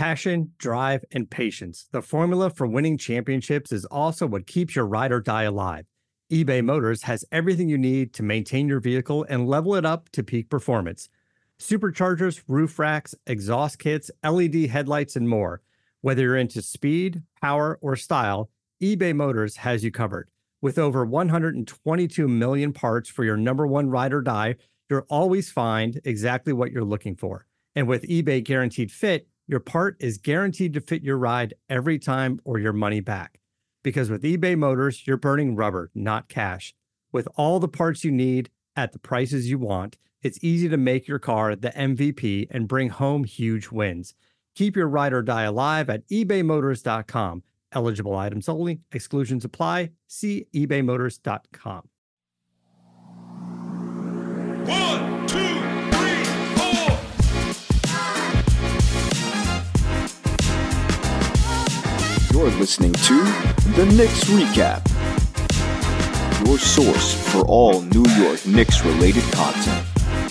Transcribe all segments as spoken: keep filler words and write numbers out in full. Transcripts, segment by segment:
Passion, drive, and patience. The formula for winning championships is also what keeps your ride or die alive. eBay Motors has everything you need to maintain your vehicle and level it up to peak performance. Superchargers, roof racks, exhaust kits, L E D headlights, and more. Whether you're into speed, power, or style, eBay Motors has you covered. With over one hundred twenty-two million parts for your number one ride or die, you'll always find exactly what you're looking for. And with eBay Guaranteed Fit, your part is guaranteed to fit your ride every time or your money back. Because with eBay Motors, you're burning rubber, not cash. With all the parts you need at the prices you want, it's easy to make your car the M V P and bring home huge wins. Keep your ride or die alive at ebay motors dot com. Eligible items only. Exclusions apply. See ebay motors dot com. One, two, three, four. You're listening to The Knicks Recap, your source for all New York Knicks-related content.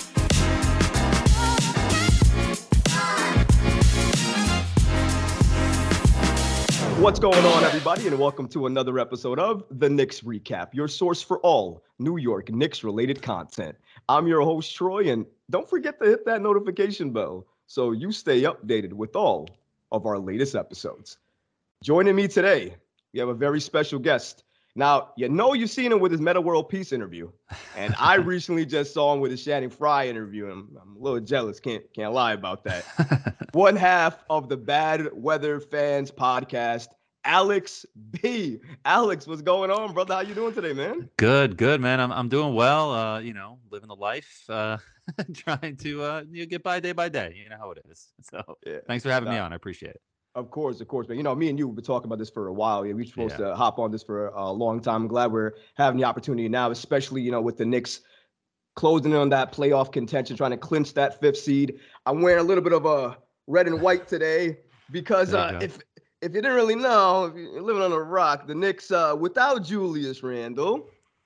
What's going on, everybody, and welcome to another episode of The Knicks Recap, your source for all New York Knicks-related content. I'm your host, Troy, and don't forget to hit that notification bell so you stay updated with all of our latest episodes. Joining me today, we have a very special guest. Now, you know you've seen him with his Meta World Peace interview, and I recently just saw him with his Channing Frye interview, and I'm, I'm a little jealous, can't, can't lie about that. One half of the Bad Weather Fans podcast, Alex B. Alex, what's going on, brother? How you doing today, man? Good, good, man. I'm I'm doing well. Uh, you know, living the life, uh, trying to uh, you know, get by day by day. You know how it is. So, yeah. Thanks for having uh, me on. I appreciate it. Of course, of course, man. You know, me and you have been talking about this for a while. Yeah, we were supposed yeah. to hop on this for a long time. I'm glad we're having the opportunity now, especially, you know, with the Knicks closing in on that playoff contention, trying to clinch that fifth seed. I'm wearing a little bit of a red and white today because uh, if if you didn't really know, if you're living on a rock, the Knicks, uh, without Julius Randle,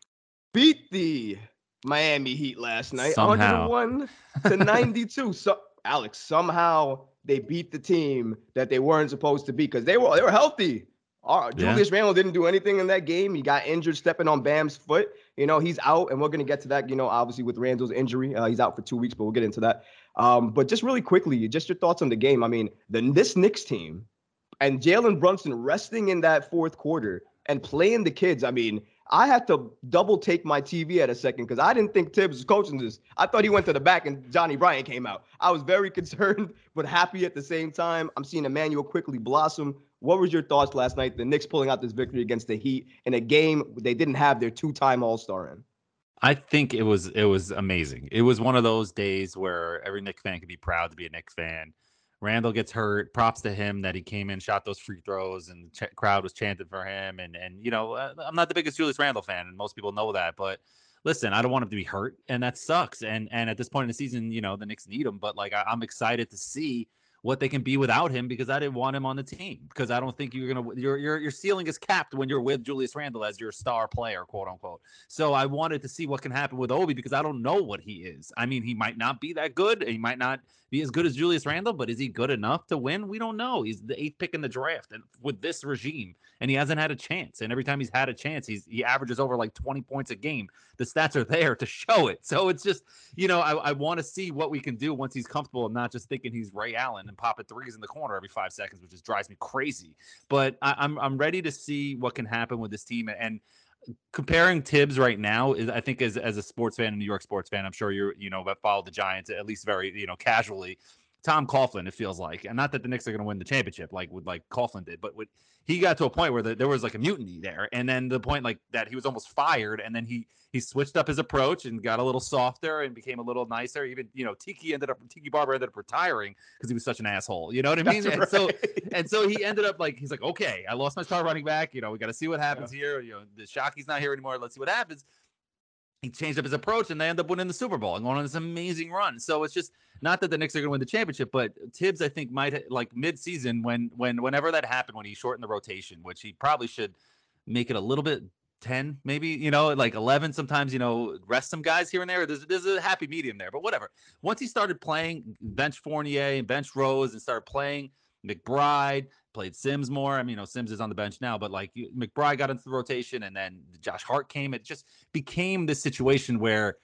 beat the Miami Heat last night, somehow. one oh one to ninety-two. So, Alex, somehow they beat the team that they weren't supposed to beat because they were they were healthy. Uh, Julius yeah. Randle didn't do anything in that game. He got injured stepping on Bam's foot. You know, he's out, and we're going to get to that, you know, obviously with Randle's injury. Uh, he's out for two weeks, but we'll get into that. Um, but just really quickly, just your thoughts on the game. I mean, the this Knicks team and Jalen Brunson resting in that fourth quarter and playing the kids. I mean, I had to double take my T V at a second because I didn't think Tibbs was coaching this. I thought he went to the back and Johnny Bryant came out. I was very concerned, but happy at the same time. I'm seeing Emmanuel quickly blossom. What was your thoughts last night? The Knicks pulling out this victory against the Heat in a game they didn't have their two-time All-Star in. I think it was it was amazing. It was one of those days where every Knicks fan could be proud to be a Knicks fan. Randle gets hurt. Props to him that he came in, shot those free throws, and the ch- crowd was chanting for him. And, and you know, I'm not the biggest Julius Randle fan, and most people know that. But listen, I don't want him to be hurt, and that sucks. And and at this point in the season, you know, the Knicks need him. But, like, I, I'm excited to see what they can be without him because I didn't want him on the team because I don't think you're going to your your your ceiling is capped when you're with Julius Randle as your star player, quote unquote. So I wanted to see what can happen with Obi because I don't know what he is. I mean, he might not be that good. He might not be as good as Julius Randle, but is he good enough to win? We don't know. He's the eighth pick in the draft and with this regime, and he hasn't had a chance. And every time he's had a chance, he's he averages over like twenty points a game. The stats are there to show it. So it's just, you know, I, I want to see what we can do once he's comfortable and not just thinking he's Ray Allen and popping threes in the corner every five seconds, which just drives me crazy. But I, I'm I'm ready to see what can happen with this team. And comparing Tibbs right now is, I think, as as a sports fan, a New York sports fan, I'm sure you're, you know, that followed the Giants at least very, you know, casually. Tom Coughlin, it feels like, and not that the Knicks are going to win the championship like with like Coughlin did, but with, he got to a point where the, there was like a mutiny there, and then the point like that he was almost fired, and then he he switched up his approach and got a little softer and became a little nicer. Even, you know, Tiki ended up Tiki Barber ended up retiring because he was such an asshole. You know what I mean? That's and right. so and so he ended up like he's like, okay, I lost my star running back. You know, we got to see what happens yeah. here. You know, the Shockey's not here anymore. Let's see what happens. He changed up his approach, and they end up winning the Super Bowl and going on this amazing run. So it's just not that the Knicks are going to win the championship, but Tibbs, I think, might like mid-season when when whenever that happened, when he shortened the rotation, which he probably should make it a little bit ten, maybe, you know, like eleven. Sometimes, you know, rest some guys here and there. There's there's a happy medium there, but whatever. Once he started playing bench Fournier and bench Rose and started playing McBride played Sims more. I mean, you know, Sims is on the bench now, but like McBride got into the rotation, and then Josh Hart came. It just became this situation where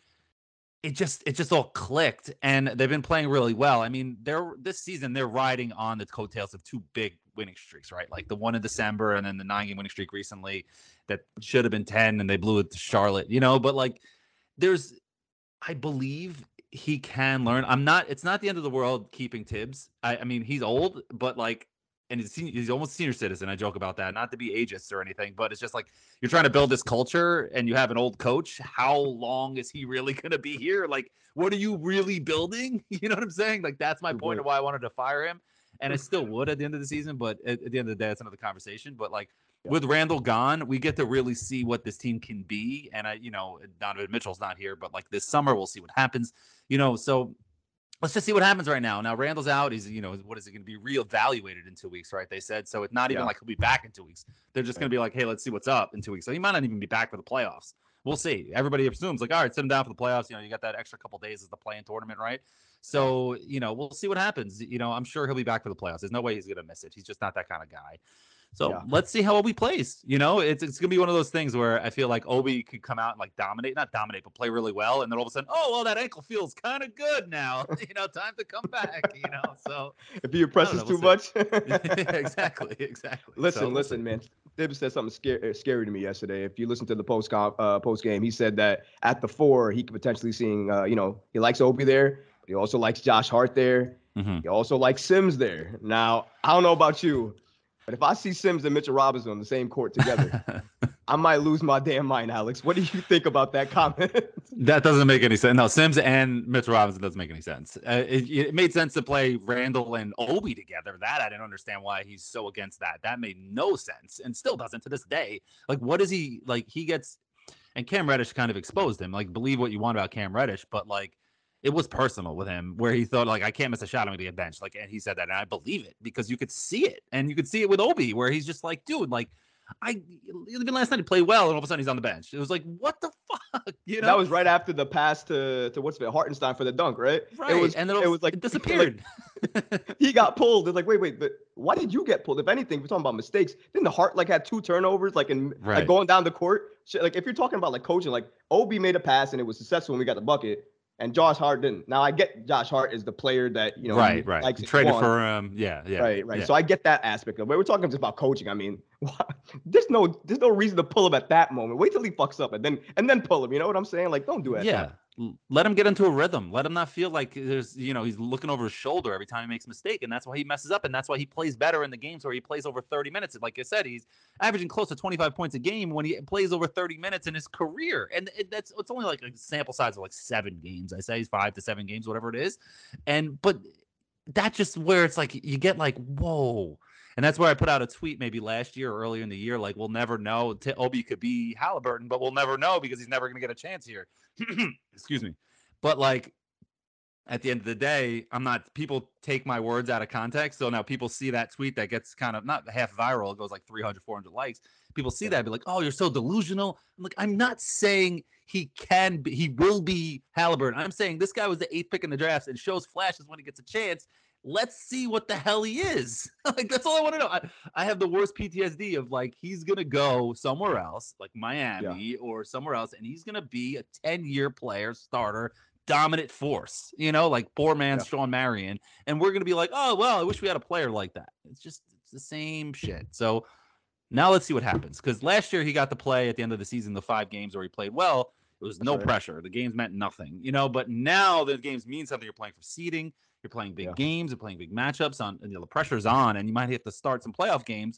it just it just all clicked, and they've been playing really well. I mean, they're this season they're riding on the coattails of two big winning streaks, right? Like the one in December, and then the nine game winning streak recently that should have been ten, and they blew it to Charlotte, you know. But like, there's, I believe he can learn. I'm not. It's not the end of the world keeping Tibbs. I, I mean, he's old, but like. And he's, he's almost a senior citizen. I joke about that, not to be ageist or anything, but it's just like you're trying to build this culture and you have an old coach. How long is he really going to be here? Like, what are you really building? You know what I'm saying? Like, that's my point of why I wanted to fire him. And I still would at the end of the season, but at, at the end of the day, it's another conversation. But like yeah. with Randall gone, we get to really see what this team can be. And I, you know, Donovan Mitchell's not here, but like this summer, we'll see what happens, you know, so let's just see what happens right now. Now Randall's out. He's, you know, what is it going to be reevaluated in two weeks, right? They said. So it's not even yeah. like he'll be back in two weeks. They're just going to be like, hey, let's see what's up in two weeks. So he might not even be back for the playoffs. We'll see. Everybody assumes like, all right, sit him down for the playoffs. You know, you got that extra couple days as the play-in tournament, right? So, you know, we'll see what happens. You know, I'm sure he'll be back for the playoffs. There's no way he's going to miss it. He's just not that kind of guy. So yeah. let's see how Obi plays. You know, it's it's gonna be one of those things where I feel like Obi could come out and like dominate, not dominate, but play really well, and then all of a sudden, oh well, that ankle feels kind of good now. You know, time to come back. You know, so if he impresses know, we'll too much, exactly, exactly. Listen, so, listen, we'll man. Tibbs said something scary, scary to me yesterday. If you listen to the post uh, post game, he said that at the four he could potentially seeing, uh, you know, he likes Obi there, but he also likes Josh Hart there. Mm-hmm. He also likes Sims there. Now, I don't know about you. But if I see Sims and Mitchell Robinson on the same court together, I might lose my damn mind, Alex. What do you think about that comment? That doesn't make any sense. No, Sims and Mitchell Robinson doesn't make any sense. Uh, it, it made sense to play Randall and Obi together. That I didn't understand why he's so against that. That made no sense and still doesn't to this day. Like, what is he like? He gets, and Cam Reddish kind of exposed him. Like, believe what you want about Cam Reddish, but like, it was personal with him where he thought like, I can't miss a shot. I'm going to get benched. Like, and he said that. And I believe it because you could see it. And you could see it with Obi where he's just like, dude, like I, even last night he played well. And all of a sudden he's on the bench. It was like, what the fuck? You know, that was right after the pass to, to what's it, Hartenstein for the dunk, right? Right. It was, and then it was like, it disappeared. Like, he got pulled. It's like, wait, wait, but why did you get pulled? If anything, we're talking about mistakes. Didn't the Hart like had two turnovers, like in right. like going down the court? Like if you're talking about like coaching, like Obi made a pass and it was successful when we got the bucket. And Josh Hart didn't. Now I get Josh Hart is the player that you know right, right. likes traded for him. Um, yeah, yeah. Right, right. Yeah. So I get that aspect of it. We're talking just about coaching. I mean, there's no there's no reason to pull him at that moment. Wait till he fucks up and then and then pull him. You know what I'm saying? Like, don't do it. Yeah. Let him get into a rhythm. Let him not feel like there's, you know, he's looking over his shoulder every time he makes a mistake. And that's why he messes up. And that's why he plays better in the games where he plays over thirty minutes. Like I said, he's averaging close to twenty-five points a game when he plays over thirty minutes in his career. And it, that's, it's only like a sample size of like seven games. I say he's five to seven games, whatever it is. And, but that's just where it's like, you get like, whoa. And that's where I put out a tweet maybe last year or earlier in the year, like, we'll never know. T- Obi could be Halliburton, but we'll never know because he's never going to get a chance here. Excuse me. But like at the end of the day, I'm not, people take my words out of context. So now people see that tweet that gets kind of not half viral. It goes like three hundred, four hundred likes. People see that and be like, oh, you're so delusional. I'm like, I'm not saying he can be, he will be Halliburton. I'm saying this guy was the eighth pick in the draft and shows flashes when he gets a chance. Let's see what the hell he is. Like, that's all I want to know. I, I have the worst P T S D of like, he's going to go somewhere else, like Miami yeah. or somewhere else, and he's going to be a ten-year player, starter, dominant force, you know, like poor man's yeah. Sean Marion. And we're going to be like, oh, well, I wish we had a player like that. It's just it's the same shit. So now let's see what happens. Because last year he got to play at the end of the season, the five games where he played well. It was no right. pressure. The games meant nothing, you know, but now the games mean something. You're playing for seeding. You're playing big yeah. games. You're playing big matchups on, and, you know, the pressure's on, and you might have to start some playoff games.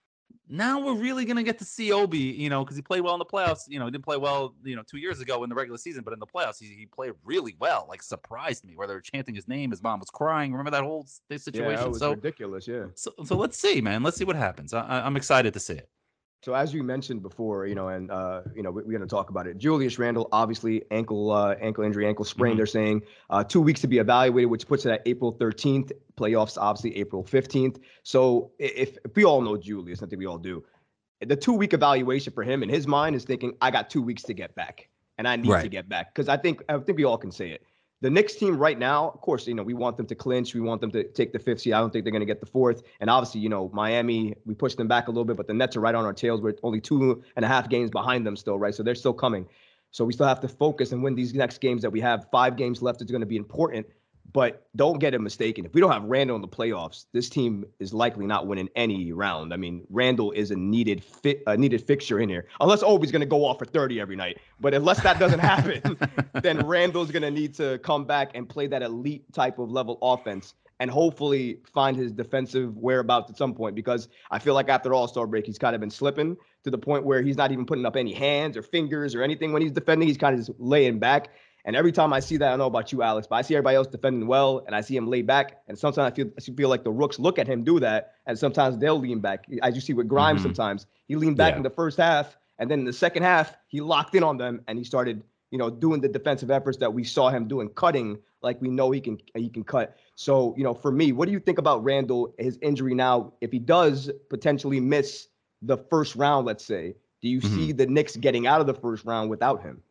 Now we're really going to get to see Obi, you know, because he played well in the playoffs. You know, he didn't play well, you know, two years ago in the regular season, but in the playoffs, he, he played really well, like surprised me where they were chanting his name. His mom was crying. Remember that whole situation? Yeah, that was so ridiculous. Yeah. So, so let's see, man. Let's see what happens. I, I'm excited to see it. So as you mentioned before, you know, and, uh, you know, we, we're going to talk about it. Julius Randle, obviously ankle, uh, ankle injury, ankle sprain, mm-hmm. they're saying uh, two weeks to be evaluated, which puts it at April thirteenth, playoffs, obviously April fifteenth. So if, if we all know Julius, I think we all do, the two week evaluation for him in his mind is thinking, I got two weeks to get back and I need right. to get back. Cause I think, I think we all can say it. the Knicks team right now, of course, you know, we want them to clinch. We want them to take the fifth seed. I don't think they're going to get the fourth. And obviously, you know, Miami, we pushed them back a little bit, but the Nets are right on our tails. We're only two and a half games behind them still, right? So they're still coming. So we still have to focus and win these next games that we have. Five games left is going to be important. But don't get it mistaken. If we don't have Randle in the playoffs, this team is likely not winning any round. I mean, Randle is a needed fit, a needed fixture in here. Unless Obi's going to go off for thirty every night. But unless that doesn't happen, then Randle's going to need to come back and play that elite type of level offense and hopefully find his defensive whereabouts at some point. Because I feel like after All-Star break, he's kind of been slipping to the point where he's not even putting up any hands or fingers or anything when he's defending. He's kind of just laying back. And every time I see that, I don't know about you, Alex, but I see everybody else defending well, and I see him lay back. And sometimes I feel I feel like the rooks look at him do that, and sometimes they'll lean back. As you see with Grimes, mm-hmm. sometimes he leaned back yeah. in the first half, and then in the second half, he locked in on them, and he started, you know, doing the defensive efforts that we saw him doing, cutting like we know he can he can cut. So, you know, for me, what do you think about Randle, his injury now? If he does potentially miss the first round, let's say, do you mm-hmm. see the Knicks getting out of the first round without him?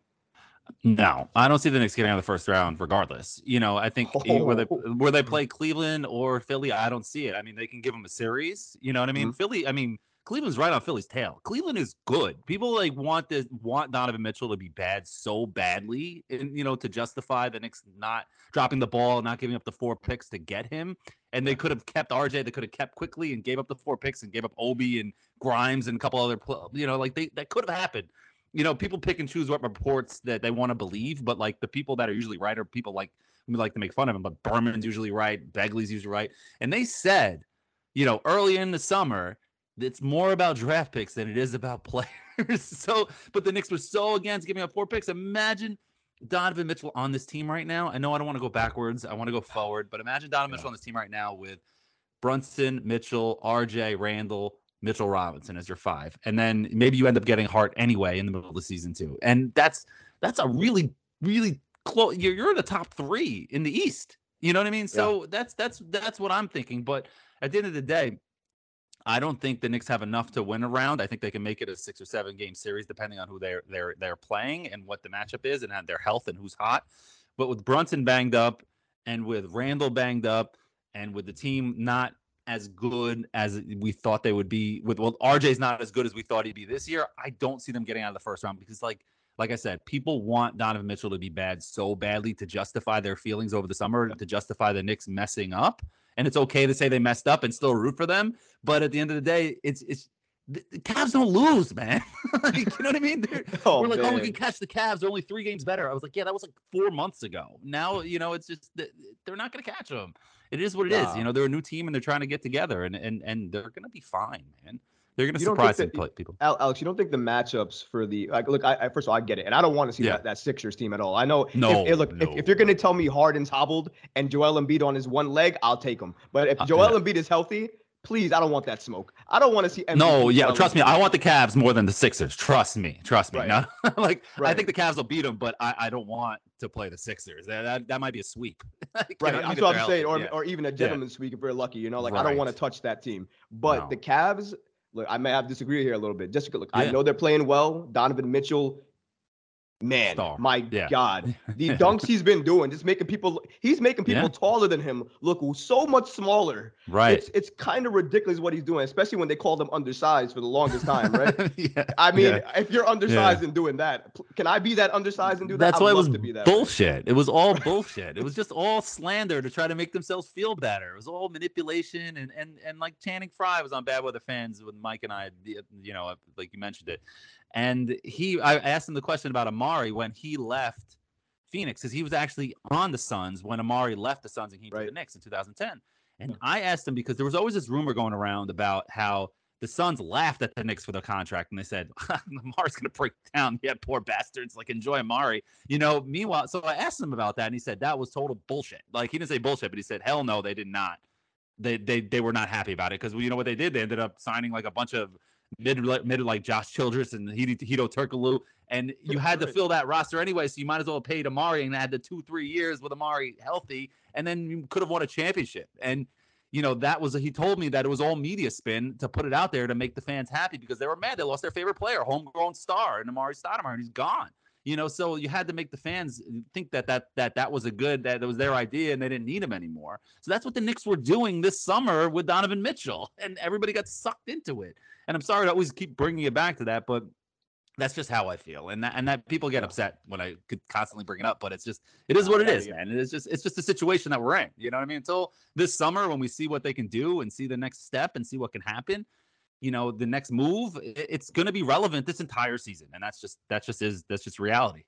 No, I don't see the Knicks getting out of the first round regardless. You know, I think oh. where they where they play Cleveland or Philly, I don't see it. I mean, they can give them a series. You know what I mean? Mm-hmm. Philly, I mean, Cleveland's right on Philly's tail. Cleveland is good. People like want this want Donovan Mitchell to be bad so badly, and you know, to justify the Knicks not dropping the ball, not giving up the four picks to get him. And they could have kept R J. They could have kept quickly and gave up the four picks and gave up Obi and Grimes and a couple other, you know, like they that could have happened. You know, people pick and choose what reports that they want to believe, but like the people that are usually right are people like we like to make fun of him, but Berman's usually right, Begley's usually right. And they said, you know, early in the summer, it's more about draft picks than it is about players. So, but the Knicks were so against giving up four picks. Imagine Donovan Mitchell on this team right now. I know I don't want to go backwards. I want to go forward, but imagine Donovan yeah. Mitchell on this team right now with Brunson, Mitchell, R J, Randle, Mitchell Robinson as your five. And then maybe you end up getting Hart anyway in the middle of the season too. And that's that's a really, really close. You're, you're in the top three in the East. You know what I mean? So yeah. that's that's that's what I'm thinking. But at the end of the day, I don't think the Knicks have enough to win a round. I think they can make it a six or seven game series depending on who they're they're they're playing and what the matchup is and their health and who's hot. But with Brunson banged up and with Randle banged up and with the team not as good as we thought they would be with, well, R J's not as good as we thought he'd be this year. I don't see them getting out of the first round because like, like I said, people want Donovan Mitchell to be bad so badly to justify their feelings over the summer, to justify the Knicks messing up. And it's okay to say they messed up and still root for them. But at the end of the day, it's, it's, the, the Cavs don't lose, man. Like, you know what I mean? Oh, we're like, man. oh, we can catch the Cavs. They're only three games better. I was like, yeah, that was like four months ago. Now, you know, it's just, they're not going to catch them. It is what it wow. is. You know, they're a new team and they're trying to get together and and, and they're going to be fine, man. They're going to surprise some that, people. Alex, you don't think the matchups for the like, look, I, I first of all, I get it. And I don't want to see yeah. that, that Sixers team at all. I know. No, if, look, no. if, if you're going to tell me Harden's hobbled and Joel Embiid on his one leg, I'll take him. But if Joel uh, yeah. Embiid is healthy, please, I don't want that smoke. I don't want to see Embiid. No, yeah, trust me. I want the Cavs more than the Sixers. Trust me. Trust me. Right. No, like, right. I think the Cavs will beat them, but I, I don't want to play the Sixers. That that, that might be a sweep. Like, right. You know, That's what I'm saying. Or, yeah. or even a gentleman's yeah. sweep if we're lucky. You know, like, right. I don't want to touch that team. But no. the Cavs, look, I may have to disagree here a little bit. Just look, yeah. I know they're playing well. Donovan Mitchell, man, Star. my yeah. God, the dunks he's been doing, just making people, he's making people yeah. taller than him look so much smaller. Right. It's it's kind of ridiculous what he's doing, especially when they called him undersized for the longest time, right? yeah. I mean, yeah. if you're undersized yeah. and doing that, can I be that undersized and do that? That's I'd why it was to be that bullshit. Way. It was all bullshit. It was just all slander to try to make themselves feel better. It was all manipulation and and and like Channing Frye was on Bad Weather Fans with Mike and I, you know, like you mentioned it. And he, I asked him the question about Amari when he left Phoenix, because he was actually on the Suns when Amari left the Suns and came right. to the Knicks in two thousand ten. And I asked him because there was always this rumor going around about how the Suns laughed at the Knicks for the contract, and they said, Amari's going to break down. Yeah, poor bastards. Like, enjoy Amari. You know, meanwhile, so I asked him about that, and he said that was total bullshit. Like, he didn't say bullshit, but he said, hell no, they did not. They they they were not happy about it because, well, you know what they did? They ended up signing like a bunch of mid, mid like Josh Childress and Hito Turkoglu, and you had to fill that roster anyway, so you might as well have paid Amari and had the two, three years with Amari healthy, and then you could have won a championship. And, you know, that was, he told me that it was all media spin to put it out there to make the fans happy because they were mad. They lost their favorite player, homegrown star, and Amari Stoudemire, and he's gone. You know, so you had to make the fans think that that that that was a good, that it was their idea and they didn't need him anymore. So that's what the Knicks were doing this summer with Donovan Mitchell, and everybody got sucked into it. And I'm sorry to always keep bringing it back to that, but that's just how I feel. And that and that people get upset when I could constantly bring it up, but it's just it is what it is, man. It is just it's just the situation that we're in. You know what I mean? Until this summer, when we see what they can do and see the next step and see what can happen, you know, the next move, it's going to be relevant this entire season. And that's just, that's just is, that's just reality.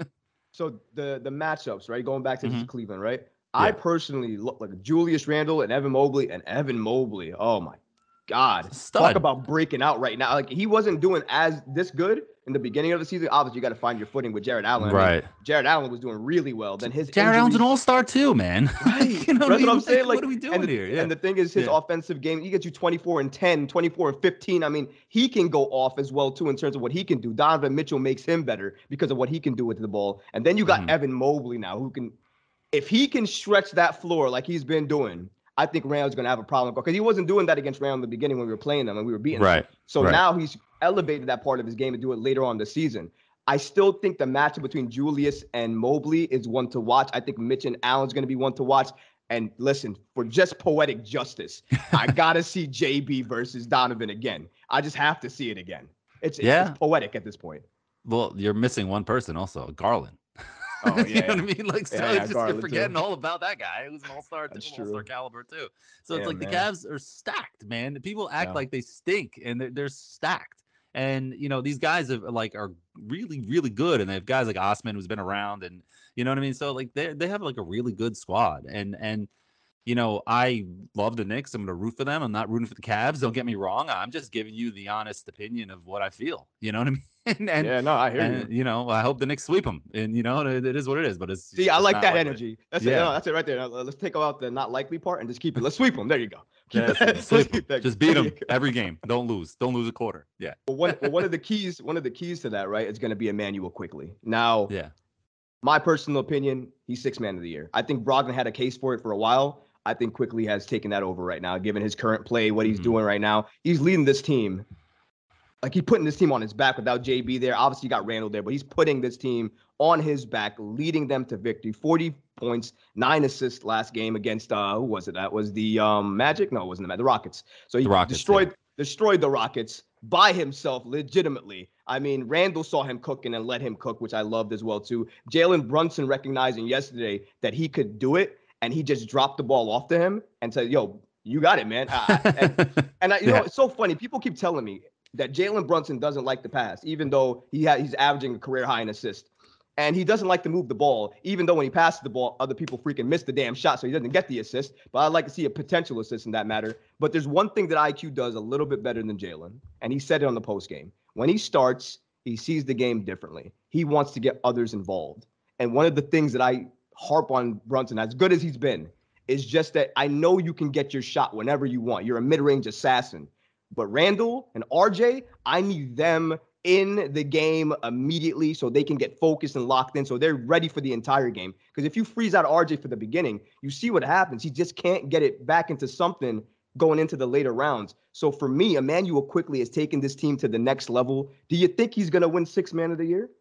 So the, the matchups, right? Going back to Mhm. this Cleveland, right? Yeah. I personally look like Julius Randle and Evan Mobley and Evan Mobley. Oh my God. Stud. Talk about breaking out right now. Like he wasn't doing as this good in the beginning of the season. Obviously, you got to find your footing with Jared Allen. I mean, Right. Jared Allen was doing really well. Then his Jared Allen's an injuries- all-star too, man. Right. You know That's what, what I'm saying. Like, what are we doing and the, here? Yeah. And the thing is, his Yeah. offensive game, he gets you twenty-four and ten, twenty-four and fifteen. I mean, he can go off as well, too, in terms of what he can do. Donovan Mitchell makes him better because of what he can do with the ball. And then you got Mhm. Evan Mobley now, who can, if he can stretch that floor like he's been doing, I think Randle's going to have a problem. Because he wasn't doing that against Randle in the beginning when we were playing them and we were beating Right. them. So Right. now he's elevated that part of his game to do it later on in the season. I still think the matchup between Julius and Mobley is one to watch. I think Mitch and Allen's going to be one to watch. And listen, for just poetic justice, I got to see J B versus Donovan again. I just have to see it again. It's, it's, Yeah. it's poetic at this point. Well, you're missing one person also, Garland. Oh, you yeah, know what I mean? Like, so Yeah, it's yeah, just Garland, you're too. forgetting all about that guy who's an all-star, That's all-star true. caliber too. So it's Yeah, like the man. Cavs are stacked, man. People act Yeah. like they stink, and they're, they're stacked. And you know these guys are like are really really good, and they have guys like Osman who's been around, and you know what I mean. So like they they have like a really good squad, and and you know I love the Knicks. I'm gonna root for them. I'm not rooting for the Cavs. Don't get me wrong. I'm just giving you the honest opinion of what I feel. You know what I mean? And, and yeah, no, I hear and, you. you know, I hope the Knicks sweep them, and you know, it, it is what it is. But it's See, I it's like not that likely. energy. That's Yeah. it. No, that's it right there. Now, let's take out the not likely part and just keep it. Let's sweep them. There you go. Keep Yeah, that- so let's sweep 'em. keep that- Just beat there them you go. every game. Don't lose. Don't lose a quarter. Yeah. But one, but one of the keys, one of the keys to that, right, is going to be Emmanuel Quickly. Now, Yeah. my personal opinion, he's six man of the year. I think Brogdon had a case for it for a while. I think Quickly has taken that over right now, given his current play, what he's Mhm. doing right now. He's leading this team. Like he's putting this team on his back without J B there. Obviously, you got Randall there, but he's putting this team on his back, leading them to victory. forty points, nine assists last game against uh, who was it? That was the um, Magic. No, it wasn't the Magic. The Rockets. So he The Rockets, destroyed yeah. destroyed the Rockets by himself, legitimately. I mean, Randall saw him cooking and let him cook, which I loved as well too. Jalen Brunson recognizing yesterday that he could do it, and he just dropped the ball off to him and said, "Yo, you got it, man." I, I- and and I, you Yeah. know, it's so funny. People keep telling me that Jalen Brunson doesn't like the pass, even though he ha- he's averaging a career high in assists. And he doesn't like to move the ball, even though when he passes the ball, other people freaking miss the damn shot, so he doesn't get the assist. But I'd like to see a potential assist in that matter. But there's one thing that I Q does a little bit better than Jalen, and he said it on the post game. When he starts, he sees the game differently. He wants to get others involved. And one of the things that I harp on Brunson, as good as he's been, is just that I know you can get your shot whenever you want. You're a mid-range assassin. But Randall and R J, I need them in the game immediately so they can get focused and locked in so they're ready for the entire game. Because if you freeze out R J for the beginning, you see what happens. He just can't get it back into something going into the later rounds. So for me, Emmanuel Quickly has taken this team to the next level. Do you think he's going to win six man of the year?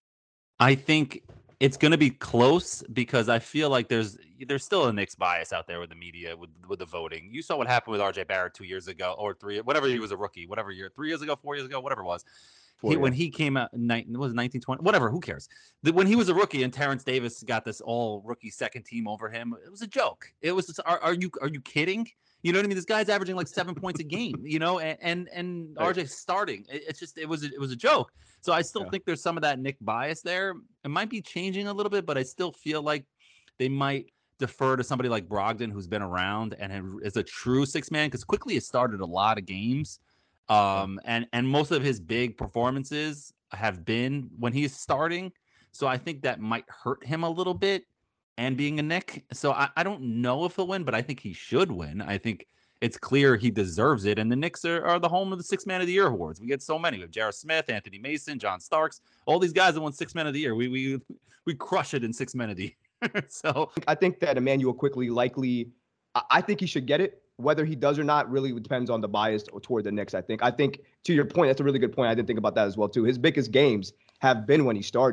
I think it's going to be close because I feel like there's there's still a Knicks bias out there with the media, with with the voting. You saw what happened with R J Barrett two years ago or three, whatever he was a rookie, whatever year, three years ago, four years ago, whatever it was. Four, He, yeah. when he came out, nine, it was nineteen twenty, whatever, who cares? The, when he was a rookie and Terrence Davis got this all rookie second team over him, it was a joke. It was, just, are, are you are you kidding? You know what I mean? This guy's averaging like seven points a game, you know, and and, and Right. R J's starting. It, it's just, it was, a, it was a joke. So I still Yeah. think there's some of that Nick bias there. It might be changing a little bit, but I still feel like they might defer to somebody like Brogdon, who's been around and is a true six man, because Quickly has started a lot of games. Um, and, and most of his big performances have been when he's starting. So I think that might hurt him a little bit, and being a Knick. So I, I don't know if he'll win, but I think he should win. I think it's clear he deserves it. And the Knicks are, are the home of the Six Man of the Year awards. We get so many. We have Jarrett Smith, Anthony Mason, John Starks, all these guys that won Six Man of the Year. We we we crush it in Six Men of the Year. So I think that Emmanuel Quickly likely, I- I think he should get it. Whether he does or not really depends on the bias toward the Knicks, I think. I think, to your point, that's a really good point. I didn't think about that as well, too. His biggest games have been when he started.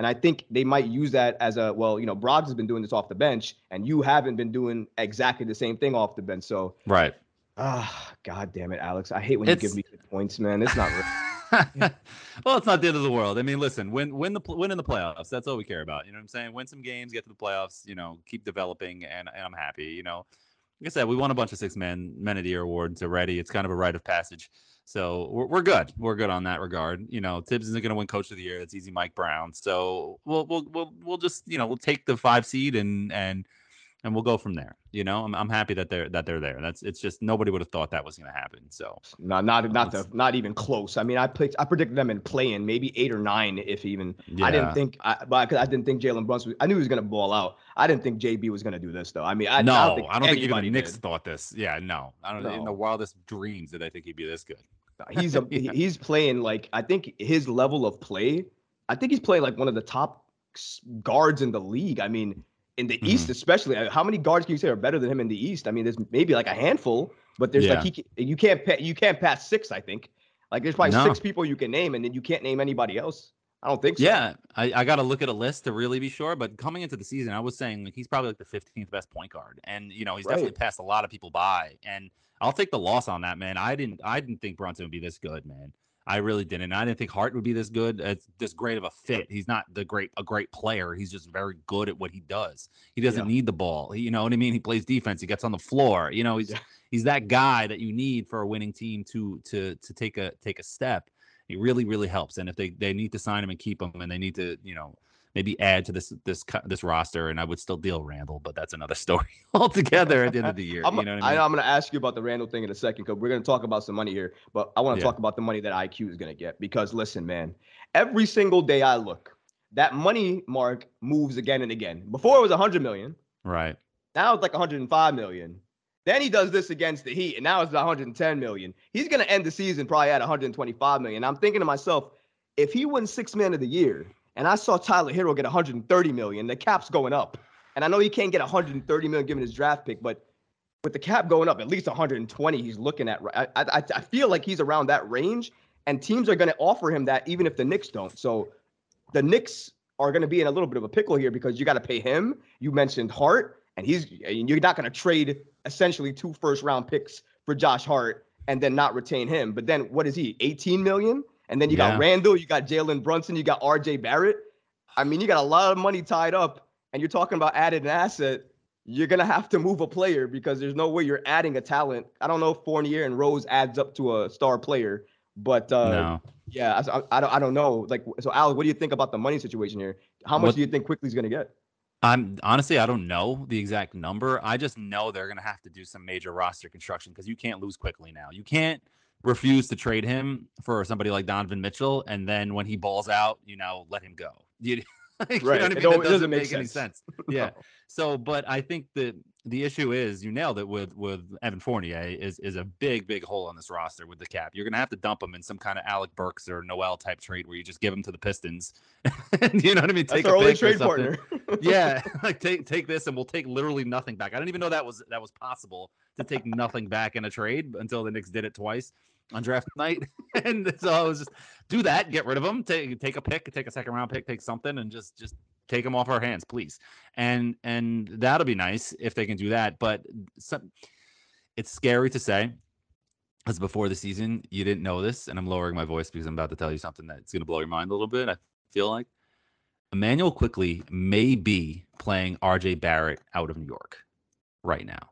And I think they might use that as a, well, you know, Broggs has been doing this off the bench, and you haven't been doing exactly the same thing off the bench. So, right. Ah, God damn it, Alex. I hate when It's- you give me good points, man. It's not real. Well, it's not the end of the world. I mean, listen, win win the win in the playoffs. That's all we care about. You know what I'm saying? Win some games, get to the playoffs. You know, keep developing, and, and I'm happy. You know, like I said, we won a bunch of six man men of the year awards already. It's kind of a rite of passage. So we're we're good. We're good on that regard. You know, Tibbs isn't going to win Coach of the Year. That's easy, Mike Brown. So we'll we'll we'll we'll just you know we'll take the five seed and and and we'll go from there. You know, I'm I'm happy that they're that they're there. That's it's just nobody would have thought that was going to happen. So not not not the, not even close. I mean, I picked I predicted them in playing maybe eight or nine, if even. Yeah. I didn't think, I, but because I didn't think Jalen Brunson. I knew he was going to ball out. I didn't think J B was going to do this though. I mean, I, no, I don't think, I don't think even anybody the Knicks did. thought this. Yeah, no, I don't. No. In the wildest dreams did I think he'd be this good. He's a Yeah. he's playing like, I think his level of play. I think he's playing like one of the top s- guards in the league. I mean, in the East Mhm. especially. uh, How many guards can you say are better than him in the East? I mean, there's maybe like a handful, but there's Yeah. like he ca- you can't pa- you can't pass six. I think like there's probably No. six people you can name, and then you can't name anybody else. I don't think so. Yeah, I, I got to look at a list to really be sure. But coming into the season, I was saying like he's probably like the fifteenth best point guard, and you know he's definitely Right. passed a lot of people by. And I'll take the loss on that, man. I didn't I didn't think Brunson would be this good, man. I really didn't. I didn't think Hart would be this good. It's this great of a fit. He's not the great a great player. He's just very good at what he does. He doesn't Yeah. need the ball. He, you know what I mean? He plays defense. He gets on the floor. You know, he's Yeah. he's that guy that you need for a winning team to to to take a take a step. He really, really helps. And if they, they need to sign him and keep him, and they need to, you know, maybe add to this this cu- this roster, and I would still deal Randall, but that's another story altogether at the end of the year. I'm, you know what I I mean? know I'm going to ask you about the Randall thing in a second, because we're going to talk about some money here. But I want to Yeah. talk about the money that I Q is going to get, because listen, man, every single day I look, that money mark moves again and again. Before it was one hundred million. Right. Now it's like one hundred five million. Then he does this against the Heat, and now it's one hundred ten million. He's going to end the season probably at one hundred twenty-five million. I'm thinking to myself, if he wins six man of the year, and I saw Tyler Hero get one hundred thirty million, the cap's going up. And I know he can't get one hundred thirty million given his draft pick, but with the cap going up, at least one hundred twenty, he's looking at. I I, I feel like he's around that range, and teams are going to offer him that even if the Knicks don't. So the Knicks are going to be in a little bit of a pickle here, because you got to pay him. You mentioned Hart, and he's you're not going to trade essentially two first round picks for Josh Hart and then not retain him. But then what is he? eighteen million? And then you Yeah. got Randall, you got Jalen Brunson, you got R J Barrett. I mean, you got a lot of money tied up, and you're talking about adding an asset. You're going to have to move a player, because there's no way you're adding a talent. I don't know if Fournier and Rose adds up to a star player, but uh, No. yeah, I, I, don't, I don't know. Like, so Alex, what do you think about the money situation here? How much What- do you think Quickly's going to get? I'm honestly, I don't know the exact number. I just know they're going to have to do some major roster construction, because you can't lose quickly now. You can't refuse to trade him for somebody like Donovan Mitchell, and then when he balls out, you know, let him go. You, like, you Right. know what I It mean? don't- That it doesn't doesn't make, make any sense. sense. Yeah. So, but I think that the issue is, you nailed it with with Evan Fournier, is is a big, big hole on this roster with the cap. You're going to have to dump him in some kind of Alec Burks or Noel type trade, where you just give him to the Pistons. You know what I mean? That's a our only pick or trade something. partner. Yeah, like take take this and we'll take literally nothing back. I didn't even know that was that was possible, to take nothing back in a trade, until the Knicks did it twice on draft night. And so I was just do that, get rid of them, take take a pick, take a second round pick, take something, and just just take them off our hands, please. And and that'll be nice if they can do that. But some, it's scary to say, because before the season you didn't know this, and I'm lowering my voice because I'm about to tell you something that's going to blow your mind a little bit. I feel like Emmanuel Quickly may be playing R J Barrett out of New York right now.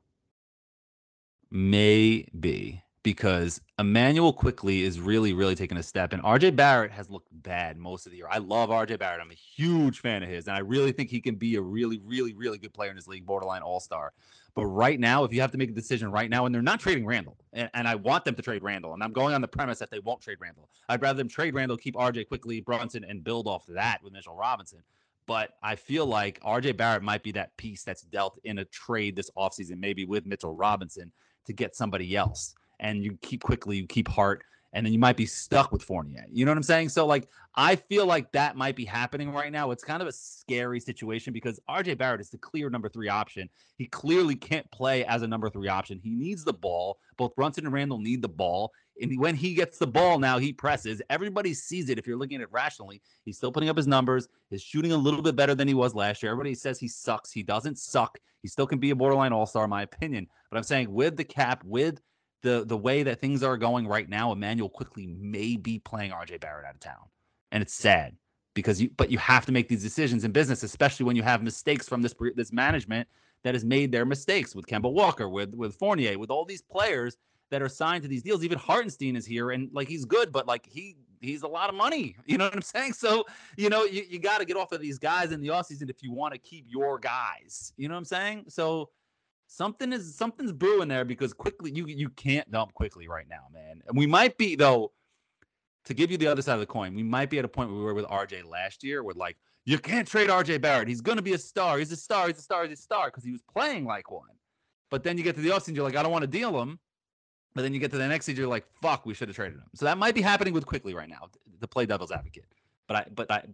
Maybe, because Emmanuel Quickly is really, really taking a step, and R J Barrett has looked bad most of the year. I love R J Barrett. I'm a huge fan of his, and I really think he can be a really, really, really good player in this league, borderline all-star. But right now, if you have to make a decision right now, and they're not trading Randall, and, and I want them to trade Randall, and I'm going on the premise that they won't trade Randall. I'd rather them trade Randall, keep R J Quickly, Brunson, and build off that with Mitchell Robinson. But I feel like R J Barrett might be that piece that's dealt in a trade this offseason, maybe with Mitchell Robinson, to get somebody else. And you keep Quickly, you keep Hart, and then you might be stuck with Fournier. You know what I'm saying? So like, I feel like that might be happening right now. It's kind of a scary situation because R J Barrett is the clear number three option. He clearly can't play as a number three option. He needs the ball. Both Brunson and Randall need the ball. And when he gets the ball now, he presses. Everybody sees it. If you're looking at it rationally, he's still putting up his numbers. He's shooting a little bit better than he was last year. Everybody says he sucks. He doesn't suck. He still can be a borderline all-star, in my opinion. But I'm saying with the cap, with the, the way that things are going right now, Emmanuel Quickley may be playing R J Barrett out of town. And it's sad because you, but you have to make these decisions in business, especially when you have mistakes from this, this management that has made their mistakes with Kemba Walker, with, with Fournier, with all these players that are signed to these deals. Even Hartenstein is here and like, he's good, but like he, he's a lot of money. You know what I'm saying? So, you know, you, you got to get off of these guys in the offseason if you want to keep your guys, you know what I'm saying? So something is, something's brewing there because Quickley, you, you can't dump Quickley right now, man. And we might be though, to give you the other side of the coin, we might be at a point where we were with R J last year where like, you can't trade R J Barrett. He's going to be a star. He's a star. He's a star. He's a star because he was playing like one. But then you get to the offseason, you're like, I don't want to deal him. But then you get to the next season, you're like, fuck, we should have traded him. So that might be happening with Quickley right now, to play devil's advocate. But I, but I,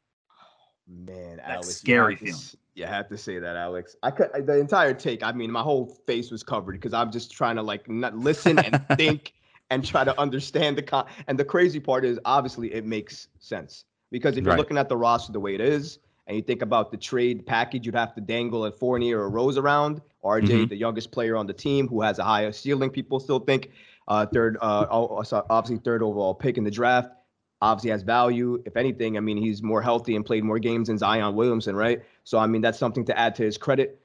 man, that's Alex, scary you feeling. To, you have to say that, Alex. I could the entire take. I mean, my whole face was covered because I'm just trying to like not listen and think and try to understand the con. And the crazy part is, obviously, it makes sense because if you're Right. looking at the roster the way it is, and you think about the trade package, you'd have to dangle a Fournier or a Rose around. R J, Mhm. the youngest player on the team, who has a higher ceiling, people still think. Uh, third, uh, obviously third overall pick in the draft. Obviously has value. If anything, I mean, he's more healthy and played more games than Zion Williamson, right? So, I mean, that's something to add to his credit.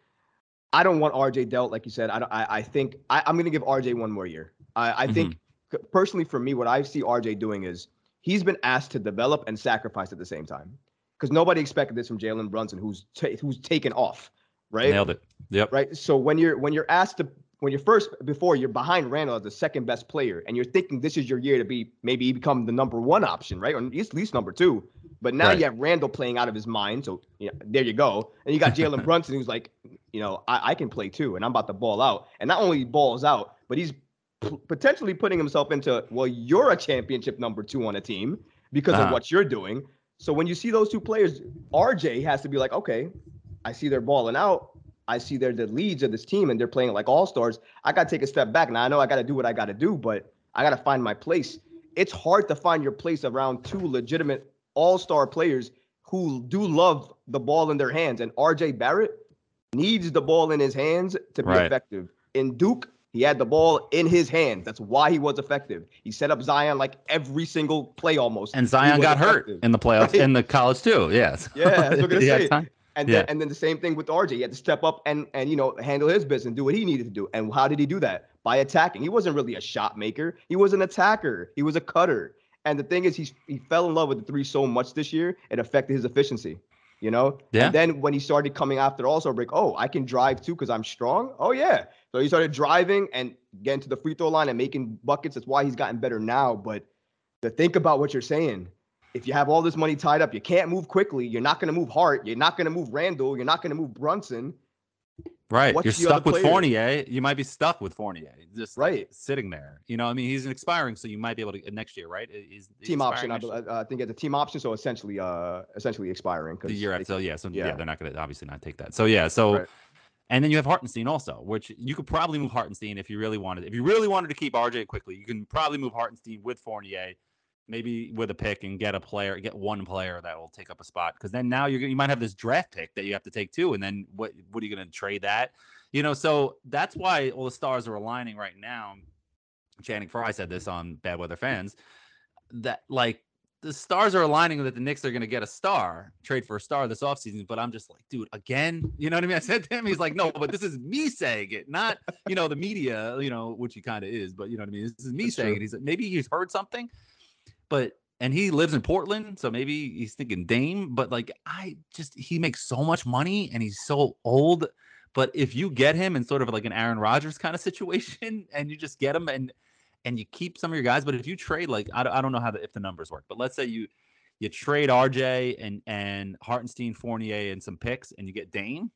I don't want R J dealt, like you said. I don't, I, I think I, I'm going to give R J one more year. I, I Mhm. think personally for me, what I see R J doing is he's been asked to develop and sacrifice at the same time. Because nobody expected this from Jalen Brunson, who's ta- who's taken off, right? Nailed it. Yep. Right. So when you're when you're asked to when you're first before you're behind Randall as the second best player, and you're thinking this is your year to be maybe become the number one option, right? Or at least, at least number two. But now Right. you have Randall playing out of his mind. So you know, there you go. And you got Jalen Brunson, who's like, you know, I, I can play too, and I'm about to ball out. And not only balls out, but he's p- potentially putting himself into, well, you're a championship number two on a team because Uh-huh. of what you're doing. So when you see those two players, R J has to be like, okay, I see they're balling out. I see they're the leads of this team and they're playing like all-stars. I got to take a step back. Now, I know I got to do what I got to do, but I got to find my place. It's hard to find your place around two legitimate all-star players who do love the ball in their hands. And R J Barrett needs the ball in his hands to be Right. effective. In Duke, he had the ball in his hands. That's why he was effective. He set up Zion like every single play almost. And He Zion was got hurt effective. in the playoffs, Right. in the college too. Yes. Yeah, that's what I'm gonna He had say. time. And Yeah. then and then the same thing with R J. He had to step up and and you know handle his business and do what he needed to do. And how did he do that? By attacking. He wasn't really a shot maker. He was an attacker. He was a cutter. And the thing is, he he fell in love with the three so much this year, it affected his efficiency. You know. Yeah. And then when he started coming after the All-Star break, oh, I can drive too because I'm strong. Oh yeah. So he started driving and getting to the free throw line and making buckets. That's why he's gotten better now. But to think about what you're saying. If you have all this money tied up, you can't move quickly. You're not going to move Hart. You're not going to move Randall. You're not going to move Brunson. Right. What's You're the other stuck with player? Fournier. You might be stuck with Fournier. Just like, Right. sitting there. You know, I mean, he's an expiring, so you might be able to next year, right? He's, he's Team option. expiring I, next year. I, I think it's a team option. So essentially, uh, essentially expiring. The year after. So yeah, so yeah. yeah. they're not going to obviously not take that. So yeah, so Right. and then you have Hartenstein also, which you could probably move Hartenstein if you really wanted. If you really wanted to keep R J quickly, you can probably move Hartenstein with Fournier, maybe with a pick and get a player, get one player that will take up a spot. Because then now you're you might have this draft pick that you have to take too, and then what what are you going to trade that? You know, so that's why all the stars are aligning right now. Channing Frye said this on Bad Weather Fans that like the stars are aligning that the Knicks are going to get a star, trade for a star this offseason. But I'm just like, dude, again, you know what I mean? I said to him, he's like, no, but this is me saying it, not, you know, the media, you know, which he kind of is, but you know what I mean? This is me That's saying true. it. He's like, maybe he's heard something, but, and he lives in Portland. So maybe he's thinking Dame, but like, I just, he makes so much money and he's so old. But if you get him in sort of like an Aaron Rodgers kind of situation and you just get him and, and you keep some of your guys, but if you trade, like, I don't, I don't know how the, if the numbers work, but let's say you, you trade R J and, and Hartenstein, Fournier, and some picks, and you get Dame.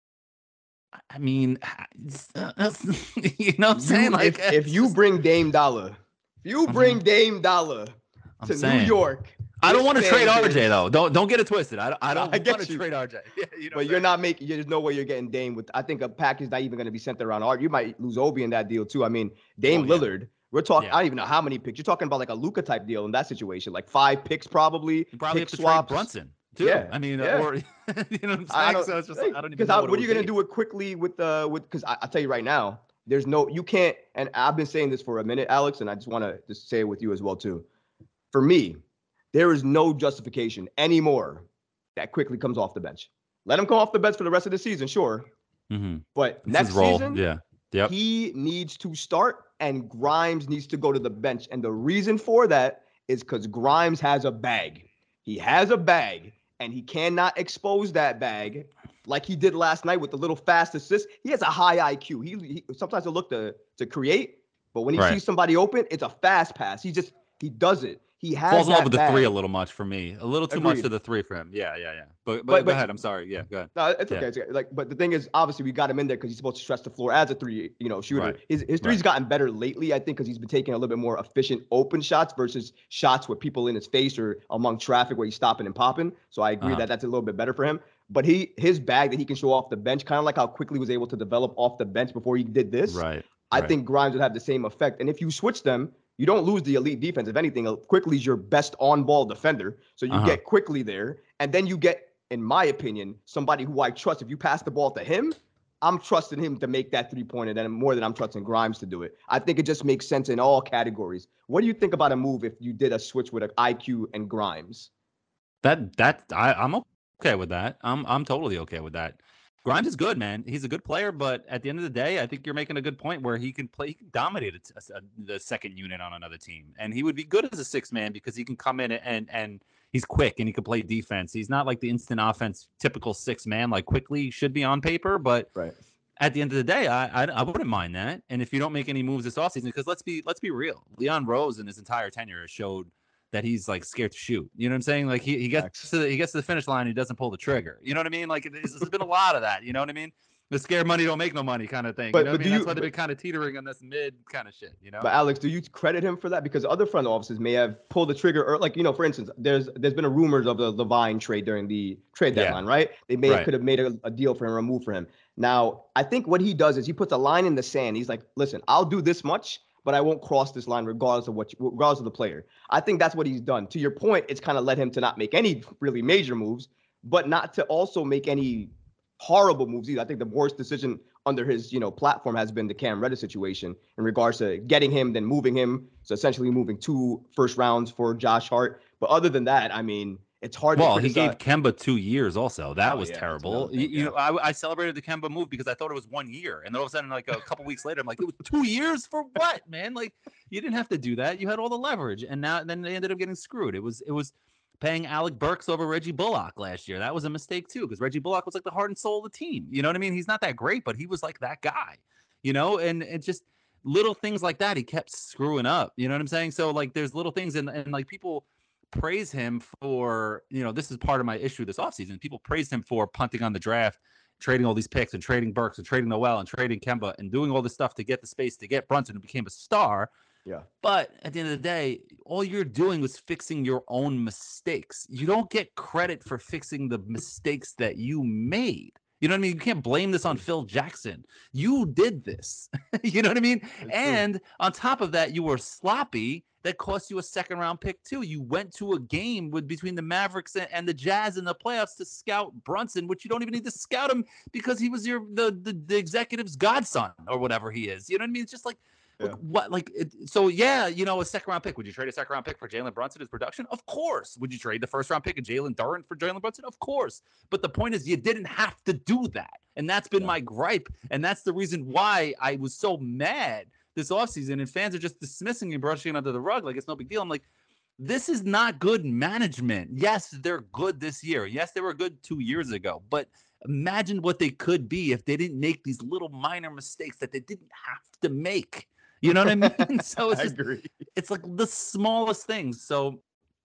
I mean, you know what I'm saying? You- Like, if, if you bring Dame Dollar If you bring Mhm. Dame Dollar I'm to saying. New York, I don't this want to trade fan R J base- though. Don't don't get it twisted. I don't, I don't I get want to you. trade R J. Yeah, you know But you're not making. There's no way you're getting Dame with. I think a package not even going to be centered around art. You might lose Obi in that deal too. I mean, Dame Well, yeah. Lillard. We're talking. Yeah. I don't even know how many picks. You're talking about like a Luka type deal in that situation, like five picks probably. You probably pick have to swaps. trade Brunson too. Yeah, I mean, yeah. or you know what I'm saying. I don't. So it's just like, I don't even Because know what, what, what it are you would gonna be. do it quickly with the with? Because I, I tell you right now, there's no. You can't. And I've been saying this for a minute, Alex, and I just want to just say it with you as well too. For me, there is no justification anymore that quickly comes off the bench. Let him come off the bench for the rest of the season, sure. Mm-hmm. But This next is role. season, Yeah. Yep. he needs to start and Grimes needs to go to the bench. And the reason for that is because Grimes has a bag. He has a bag and he cannot expose that bag like he did last night with the little fast assist. He has a high I Q. He, he sometimes he'll look to, to create, but when he Right. sees somebody open, it's a fast pass. He just, he does it. He has Falls in love that with the bag. three a little much for me. A little too much Agreed. to the three for him. Yeah, yeah, yeah. But but, But- go but- ahead. I'm sorry. Yeah, go ahead. No, it's okay. Yeah. It's okay. Like, but the thing is, obviously, we got him in there because he's supposed to stretch the floor as a three, you know, shooter. Right. His his three's Right. gotten better lately, I think, because he's been taking a little bit more efficient open shots versus shots with people in his face or among traffic where he's stopping and popping. So I agree Uh-huh. that that's a little bit better for him. But he his bag that he can show off the bench, kind of like how quickly he was able to develop off the bench before he did this. Right. I right. think Grimes would have the same effect. And if you switch them, you don't lose the elite defense. If anything, Quickly is your best on-ball defender. So you Uh-huh. get Quickly there, and then you get, in my opinion, somebody who I trust. If you pass the ball to him, I'm trusting him to make that three-pointer than more than I'm trusting Grimes to do it. I think it just makes sense in all categories. What do you think about a move if you did a switch with an I Q and Grimes? That that I, I'm okay with that. I'm I'm totally okay with that. Grimes is good, man. He's a good player, but at the end of the day, I think you're making a good point where he can play, he can dominate a, a, the second unit on another team, and he would be good as a six man because he can come in and and he's quick and he can play defense. He's not like the instant offense typical six man like Quickly should be on paper, but Right. at the end of the day, I, I I wouldn't mind that. And if you don't make any moves this offseason, because let's be let's be real, Leon Rose in his entire tenure showed that he's like scared to shoot. You know what I'm saying? Like he, he gets to the, he gets to the finish line, he doesn't pull the trigger. You know what I mean? Like there's, there's been a lot of that. You know what I mean? The scared money don't make no money kind of thing. But- you know what but I mean? do That's you- why they've but- been kind of teetering on this mid kind of shit. You know? But Alex, do you credit him for that? Because other front offices may have pulled the trigger, or like you know, for instance, there's there's been a rumors of the Levine trade during the trade Yeah. deadline, right? They may Right. could have made a, a deal for him, or a move for him. Now, I think what he does is he puts a line in the sand. He's like, listen, I'll do this much, but I won't cross this line regardless of what, you, regardless of the player. I think that's what he's done. To your point, it's kind of led him to not make any really major moves, but not to also make any horrible moves either. I think the worst decision under his, you know, platform has been the Cam Reddish situation in regards to getting him, then moving him. So essentially moving two first rounds for Josh Hart. But other than that, I mean, it's hard Well, to he criticize. gave Kemba two years also. That Oh, was yeah, that's terrible. another thing, you, you yeah. know, I, I celebrated the Kemba move because I thought it was one year. And then all of a sudden, like a couple weeks later, I'm like, it was two years for what, man? Like you didn't have to do that. You had all the leverage. And now then they ended up getting screwed. It was it was paying Alec Burks over Reggie Bullock last year. That was a mistake too, because Reggie Bullock was like the heart and soul of the team. You know what I mean? He's not that great, but he was like that guy, you know, and it just little things like that. He kept screwing up. You know what I'm saying? So like there's little things and, and like people praise him for, you know, this is part of my issue this offseason. People praise him for punting on the draft, trading all these picks and trading Burks and trading Noel and trading Kemba and doing all this stuff to get the space to get Brunson, who became a star. Yeah. But at the end of the day, all you're doing was fixing your own mistakes. You don't get credit for fixing the mistakes that you made. You know what I mean? You can't blame this on Phil Jackson. You did this. You know what I mean? And on top of that, you were sloppy. That cost you a second round pick too. You went to a game with between the Mavericks and, and the Jazz in the playoffs to scout Brunson, which you don't even need to scout him because he was your the the, the executive's godson or whatever he is. You know what I mean? It's just like Yeah. Like, what like it, so yeah, you know, a second round pick. Would you trade a second round pick for Jalen Brunson, his production? Of course. Would you trade the first round pick of Jalen Duren for Jalen Brunson? Of course. But the point is you didn't have to do that. And that's been Yeah. my gripe. And that's the reason why I was so mad this offseason. And fans are just dismissing and brushing it under the rug like it's no big deal. I'm like, this is not good management. Yes, they're good this year. Yes, they were good two years ago. But imagine what they could be if they didn't make these little minor mistakes that they didn't have to make. You know what I mean? So it's I just, agree. it's like the smallest things. So,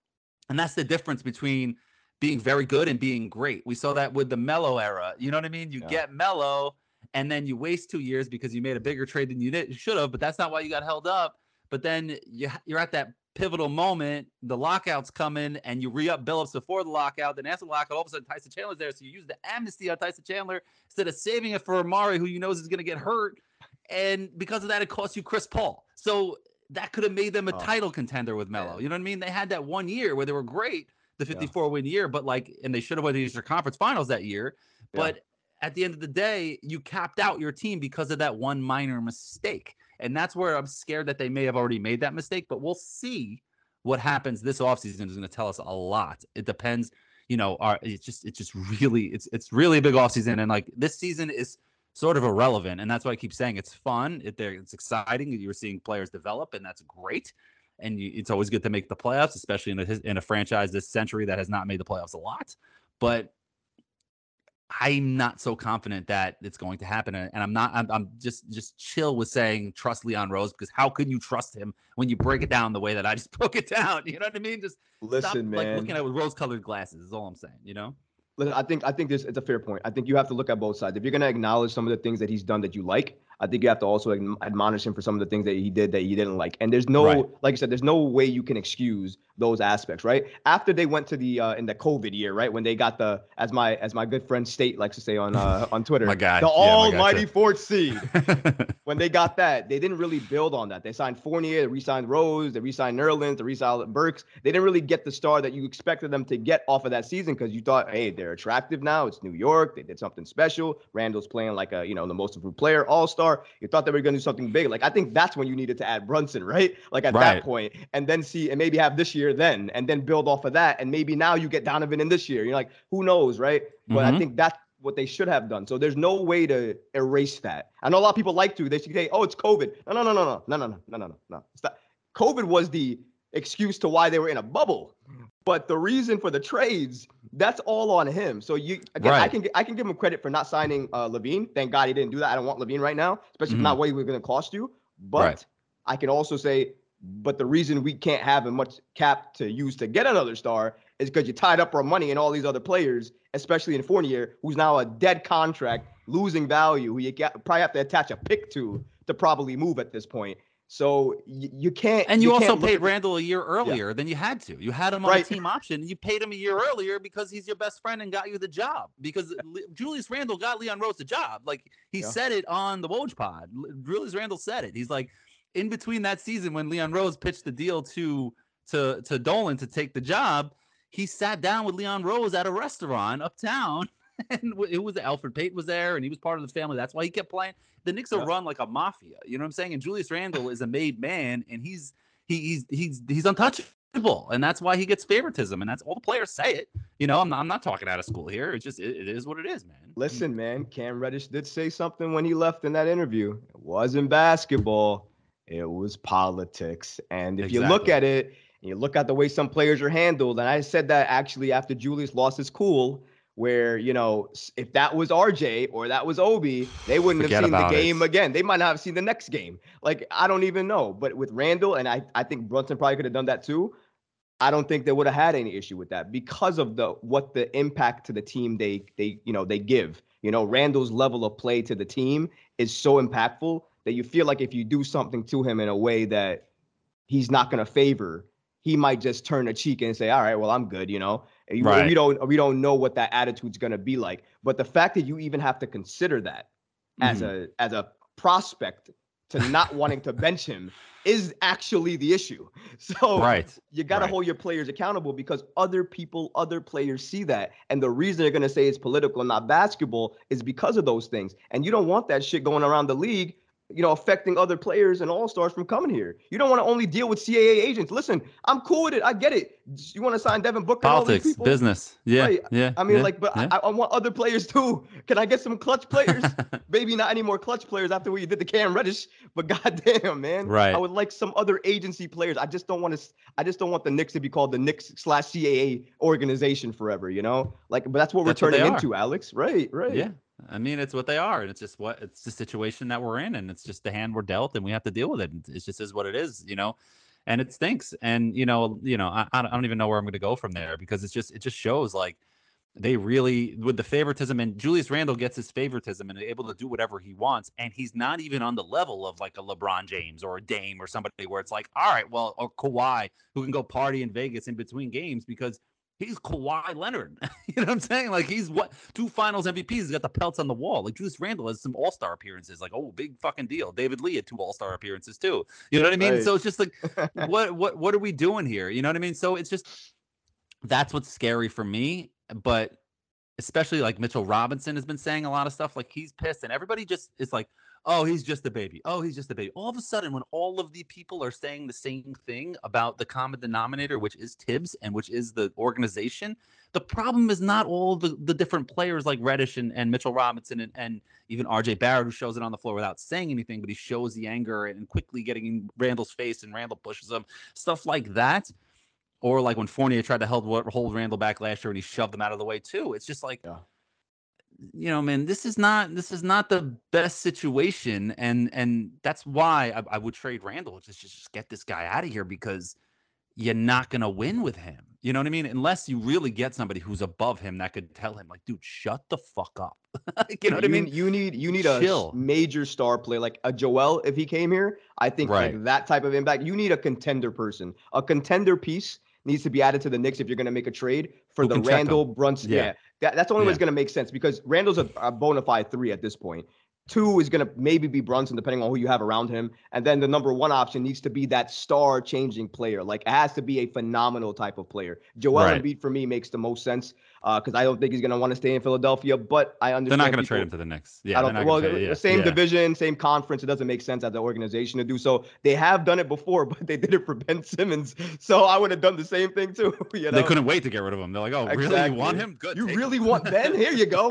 and that's the difference between being very good and being great. We saw that with the Melo era. You know what I mean? You Yeah. get Melo and then you waste two years because you made a bigger trade than you did, should have, but that's not why you got held up. but then you, you're at that pivotal moment, the lockout's coming, and you re-up Billups before the lockout. Then after the lockout, all of a sudden Tyson Chandler's there, so you use the amnesty on Tyson Chandler instead of saving it for Amari, who you know is going to get hurt. And because of that, it costs you Chris Paul. So that could have made them a oh, title contender with Melo. man. You know what I mean? They had that one year where they were great, the fifty-four win year, but like, and they should have went to the Eastern Conference Finals that year. Yeah. But at the end of the day, you capped out your team because of that one minor mistake. And that's where I'm scared that they may have already made that mistake, but we'll see what happens this offseason is going to tell us a lot. It depends, you know, our, it's just, it's just really, it's, it's really a big offseason. And like this season is sort of irrelevant. And that's why I keep saying it's fun. It, it's exciting. You're seeing players develop, and that's great. And you, it's always good to make the playoffs, especially in a, in a franchise this century that has not made the playoffs a lot. But I'm not so confident that it's going to happen, and I'm not. I'm, I'm just just chill with saying trust Leon Rose, because how can you trust him when you break it down the way that I just broke it down? You know what I mean? Just listen, stop, man. Like looking at it with rose-colored glasses is all I'm saying. You know. Listen, I think I think this it's a fair point. I think you have to look at both sides. If you're gonna acknowledge some of the things that he's done that you like, I think you have to also admonish him for some of the things that he did that you didn't like. And there's no, right. like I said, there's no way you can excuse those aspects, right? After they went to the uh, in the COVID year, right, when they got the, as my as my good friend State likes to say on uh, on Twitter, my guy. the yeah, almighty fourth seed. When they got that, they didn't really build on that. They signed Fournier, they re-signed Rose, they re-signed Nerlens, they re-signed Burks. They didn't really get the star that you expected them to get off of that season, because you thought, hey, they're attractive now. It's New York. They did something special. Randall's playing like a, you know, the most improved player, all-star. You thought they were going to do something big. Like, I think that's when you needed to add Brunson, right? Like at right. that point, and then see, and maybe have this year then, and then build off of that. And maybe now you get Donovan in this year. You're like, who knows, right? But Mm-hmm. I think that's what they should have done. So there's no way to erase that. I know a lot of people like to. They should say, oh, it's COVID. No, no, no, no, no, no, no, no, no, no, no. It's not. COVID was the excuse to why they were in a bubble. But the reason for the trades, that's all on him. So you again, right. I can I can give him credit for not signing uh, Levine. Thank God he didn't do that. I don't want Levine right now, especially mm-hmm. if not what he was going to cost you. But right. I can also say, but the reason we can't have as much cap to use to get another star is because you tied up our money in all these other players, especially in Fournier, who's now a dead contract, losing value, who you get, probably have to attach a pick to to probably move at this point. So y- you can't. And you, you also can't paid at- Randall a year earlier yeah. than you had to. You had him on right. a team option. And you paid him a year earlier because he's your best friend and got you the job. Because Le- Julius Randle got Leon Rose the job. Like he yeah. said it on the Woj pod. Julius Randle said it. He's like, in between that season when Leon Rose pitched the deal to to to Dolan to take the job, he sat down with Leon Rose at a restaurant uptown. And it was Alfred Payton was there, and he was part of the family. That's why he kept playing. The Knicks are yeah. run like a mafia. You know what I'm saying? And Julius Randle is a made man, and he's he, he's he's he's untouchable, and that's why he gets favoritism. And that's all the players say it. You know, I'm not, I'm not talking out of school here. It's just it, it is what it is, man. Listen, man, Cam Reddish did say something when he left in that interview. It wasn't basketball, it was politics. And if exactly. you look at it, and you look at the way some players are handled, and I said that actually after Julius lost his cool. Where, you know, if that was R J or that was Obi, they wouldn't Forget have seen the game it. again. They might not have seen the next game. Like, I don't even know. But with Randall, and I, I think Brunson probably could have done that too. I don't think they would have had any issue with that because of the what the impact to the team they they you know they give. You know, Randall's level of play to the team is so impactful that you feel like if you do something to him in a way that he's not going to favor, he might just turn a cheek and say, all right, well, I'm good, you know. Right. We don't we don't know what that attitude's going to be like. But the fact that you even have to consider that mm-hmm. as a as a prospect to not wanting to bench him is actually the issue. So right. you got to right. hold your players accountable because other people, other players see that. And the reason they're going to say it's political, not basketball, is because of those things. And you don't want that shit going around the league, you know, affecting other players and all-stars from coming here. You don't want to only deal with C A A agents. Listen, I'm cool with it. I get it. You want to sign Devin Booker Politics, and all these people? business. Yeah, right. yeah. I mean, yeah, like, but yeah. I, I want other players too. Can I get some clutch players? Maybe not any more clutch players after what you did to Cam Reddish, but goddamn, man. Right. I would like some other agency players. I just don't want to, I just don't want the Knicks to be called the Knicks slash C A A organization forever, you know? Like, but that's what That's we're what turning into, Alex. Right, right. Yeah. I mean, it's what they are, and it's just what it's the situation that we're in, and it's just the hand we're dealt, and we have to deal with it. It just is what it is, you know, and it stinks. And you know, you know, I, I don't even know where I'm going to go from there because it's just it just shows like they really, with the favoritism, and Julius Randle gets his favoritism and able to do whatever he wants. And he's not even on the level of like a LeBron James or a Dame or somebody where it's like, all right, well, or Kawhi, who can go party in Vegas in between games because he's Kawhi Leonard. You know what I'm saying? Like he's what two finals M V Ps. He's got the pelts on the wall. Like Julius Randle has some all-star appearances. Like, oh, big fucking deal. David Lee had two all-star appearances too. You know what I mean? Right. So it's just like, what, what, what are we doing here? You know what I mean? So it's just, that's what's scary for me. But especially like Mitchell Robinson has been saying a lot of stuff like he's pissed and everybody just is like, oh, he's just a baby. Oh, he's just a baby. All of a sudden, when all of the people are saying the same thing about the common denominator, which is Tibbs and which is the organization, the problem is not all the, the different players like Reddish and, and Mitchell Robinson and, and even R J Barrett, who shows it on the floor without saying anything, but he shows the anger and quickly getting in Randall's face and Randall pushes him, stuff like that. Or like when Fournier tried to hold, hold Randall back last year and he shoved him out of the way too. It's just like, yeah. you know, man, this is not this is not the best situation, and and that's why I, I would trade Randall. Just just get this guy out of here because you're not gonna win with him. You know what I mean? Unless you really get somebody who's above him that could tell him, like, dude, shut the fuck up. You know what you, I mean? You need you need Chill. a major star player like a Joel if he came here. I think right. like that type of impact. You need a contender person, a contender piece. Needs to be added to the Knicks if you're going to make a trade for Who the Randall Brunson. Yeah, yeah. That, that's the only yeah. way it's going to make sense because Randall's a, a bona fide three at this point. Two is going to maybe be Brunson, depending on who you have around him. And then the number one option needs to be that star-changing player. Like, it has to be a phenomenal type of player. Joel right. Embiid, for me, makes the most sense because uh, I don't think he's going to want to stay in Philadelphia, but I understand. They're not going to trade him to the Knicks. Yeah, I don't, well, trade, yeah. the same yeah. division, same conference. It doesn't make sense as an organization to do so. They have done it before, but they did it for Ben Simmons. So I would have done the same thing, too. You know? They couldn't wait to get rid of him. They're like, oh, exactly. really? You want him? Good. You really him. want Ben? Here you go.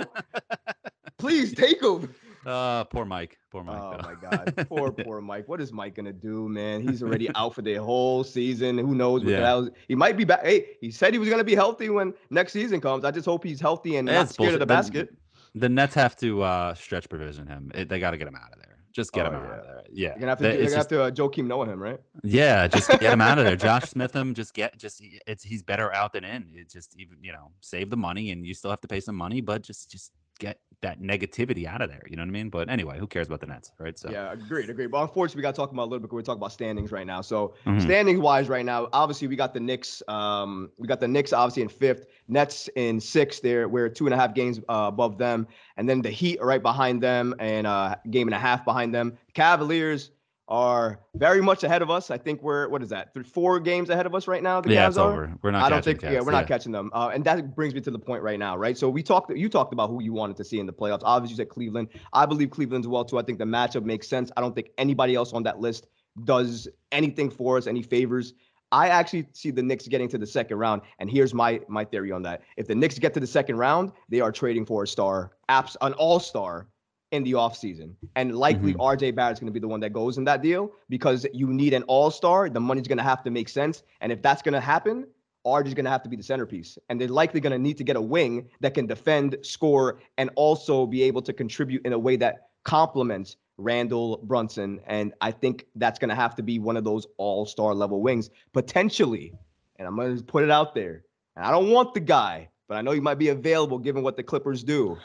Please take him. Uh, poor Mike. Poor Mike. Oh, though. my God. Poor, poor Mike. What is Mike going to do, man? He's already out for the whole season. Who knows what yeah. the hell? He might be back. Hey, he said he was going to be healthy when next season comes. I just hope he's healthy and That's not scared bullshit. of the basket. The, the Nets have to uh, stretch provision him. It, they got to get him out of there. Just get oh, him yeah. out of there. Yeah. You're going to have to, they, you're gonna just, have to uh, Joakim Noah him, right? Yeah. Just get him out of there. Josh Smith him. Just get, just, it's, he's better out than in. It's just, even, you know, save the money and you still have to pay some money, but just, just, get that negativity out of there. You know what I mean? But anyway, who cares about the Nets, right? So yeah, agreed, agreed. But unfortunately, we got to talk about a little bit. We're talking about standings right now. So mm-hmm. standings wise, right now, obviously we got the Knicks. Um, we got the Knicks obviously in fifth, Nets in sixth. There, we're two and a half games uh, above them, and then the Heat are right behind them, and a uh, game and a half behind them. Cavaliers are very much ahead of us. I think we're, what is that? Three, four games ahead of us right now. The yeah, Cavs it's are? over. We're not. I don't think. Cavs, yeah, we're not yeah. catching them. Uh, and that brings me to the point right now, right? So we talked. You talked about who you wanted to see in the playoffs. Obviously, you said Cleveland. I believe Cleveland's well too. I think the matchup makes sense. I don't think anybody else on that list does anything for us, any favors. I actually see the Knicks getting to the second round, and here's my my theory on that. If the Knicks get to the second round, they are trading for a star, apps, an all-star in the offseason. And likely mm-hmm. R J Barrett's going to be the one that goes in that deal because you need an all-star. The money's going to have to make sense. And if that's going to happen, R J's going to have to be the centerpiece. And they're likely going to need to get a wing that can defend, score, and also be able to contribute in a way that complements Randall Brunson. And I think that's going to have to be one of those all-star level wings, potentially. And I'm going to put it out there. And I don't want the guy, but I know he might be available given what the Clippers do.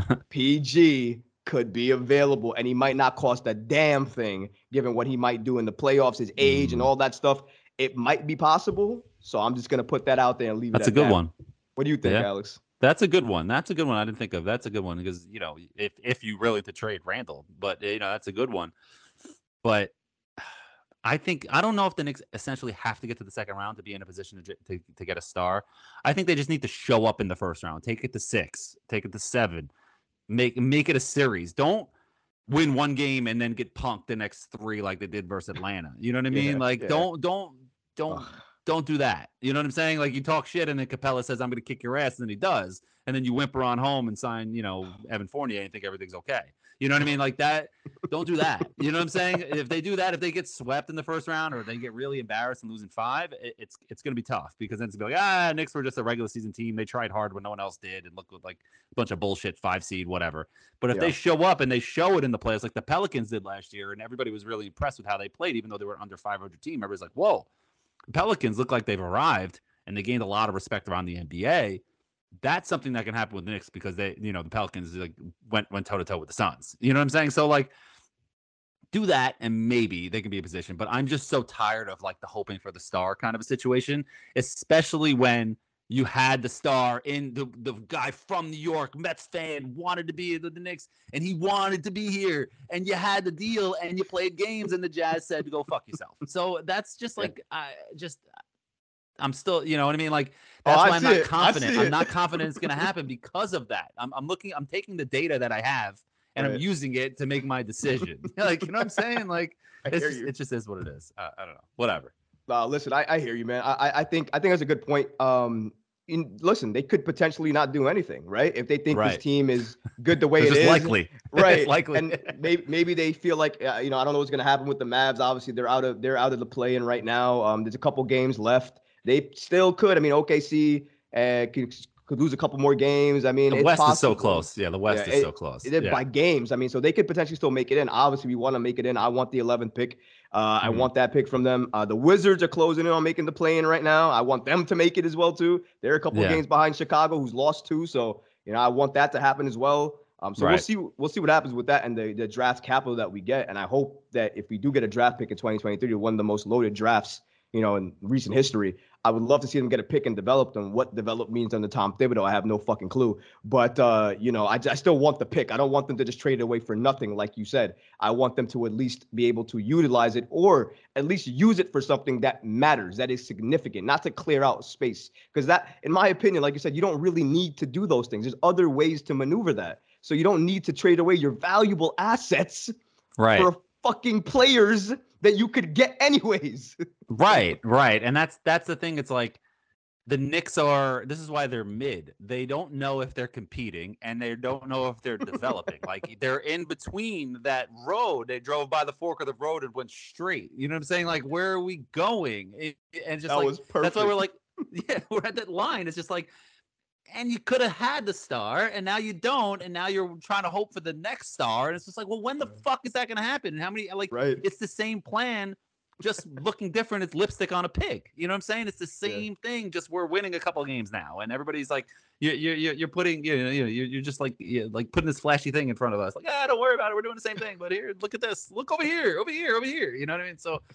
P G could be available, and he might not cost a damn thing given what he might do in the playoffs, his age, mm. and all that stuff. It might be possible. So I'm just going to put that out there and leave That's it at a good that. one. What do you think, yeah. Alex? That's a good one. That's a good one. I didn't think of. That's a good one because, you know, if if you really to trade Randall, but, you know, that's a good one. But I think, I don't know if the Knicks essentially have to get to the second round to be in a position to, to, to get a star. I think they just need to show up in the first round. Take it to six. Take it to seven. Make make it a series. Don't win one game and then get punked the next three like they did versus Atlanta. You know what I mean? Yeah, like yeah. don't don't don't Ugh. don't do that. You know what I'm saying? Like you talk shit and then Capella says I'm going to kick your ass and then he does, and then you whimper on home and sign you know Evan Fournier and think everything's okay. You know what I mean? Like that. Don't do that. You know what I'm saying? If they do that, if they get swept in the first round or they get really embarrassed and losing five, it, it's it's going to be tough because then it's going to be like, ah, Knicks were just a regular season team. They tried hard when no one else did and looked like a bunch of bullshit, five seed, whatever. But if yeah. they show up and they show it in the playoffs like the Pelicans did last year and everybody was really impressed with how they played, even though they were an under five hundred team, everybody's like, whoa, the Pelicans look like they've arrived and they gained a lot of respect around the N B A. That's something that can happen with the Knicks because they, you know, the Pelicans like went went toe to toe with the Suns. You know what I'm saying? So like, do that and maybe they can be in position. But I'm just so tired of like the hoping for the star kind of a situation, especially when you had the star in the the guy from New York, Mets fan, wanted to be the, the Knicks, and he wanted to be here, and you had the deal, and you played games, and the Jazz said, "Go fuck yourself." So that's just like I just. I'm still, you know what I mean? Like, that's oh, why I'm not it. confident. I'm not confident it's going to happen because of that. I'm, I'm looking, I'm taking the data that I have and right. I'm using it to make my decision. Like, you know what I'm saying? Like, it's just, it just is what it is. Uh, I don't know. Whatever. Uh, listen, I, I hear you, man. I, I think, I think that's a good point. Um, in, listen, they could potentially not do anything, right? If they think right. this team is good the way it is, likely, right? It's likely, and maybe maybe they feel like uh, you know, I don't know what's going to happen with the Mavs. Obviously, they're out of they're out of the play-in right now. Um, there's a couple games left. They still could. I mean, O K C uh, could, could lose a couple more games. I mean, the it's West possible. is so close. Yeah, the West yeah, is it, so close. It, yeah. By games. I mean, so they could potentially still make it in. Obviously, we want to make it in. I want the eleventh pick. Uh, mm-hmm. I want that pick from them. Uh, the Wizards are closing in on making the play-in right now. I want them to make it as well, too. They're a couple yeah. of games behind Chicago, who's lost two. So, you know, I want that to happen as well. Um, so right. we'll see. We'll see what happens with that and the, the draft capital that we get. And I hope that if we do get a draft pick in twenty twenty-three, one of the most loaded drafts, you know, in recent history, I would love to see them get a pick and develop them. What develop means under Tom Thibodeau, I have no fucking clue. But, uh, you know, I, I still want the pick. I don't want them to just trade it away for nothing, like you said. I want them to at least be able to utilize it or at least use it for something that matters, that is significant, not to clear out space. Because that, in my opinion, like you said, you don't really need to do those things. There's other ways to maneuver that. So you don't need to trade away your valuable assets right. for fucking players that you could get anyways. Right, right. And that's that's the thing. It's like the Knicks are, this is why they're mid. They don't know if they're competing and they don't know if they're developing. Like they're in between that road. They drove by the fork of the road and went straight. You know what I'm saying? Like, where are we going? It, and just that like, was perfect. That's why we're like, yeah, we're at that line. It's just like, and you could have had the star and now you don't. And now you're trying to hope for the next star. And it's just like, well, when the fuck is that going to happen? And how many, like, right. it's the same plan, just looking different. It's lipstick on a pig. You know what I'm saying? It's the same yeah. thing. Just we're winning a couple of games now. And everybody's like, you're, you're, you're putting, you know, you're, you're just like, you're like putting this flashy thing in front of us. Like, ah, don't worry about it. We're doing the same thing, but here, look at this, look over here, over here, over here. You know what I mean? So,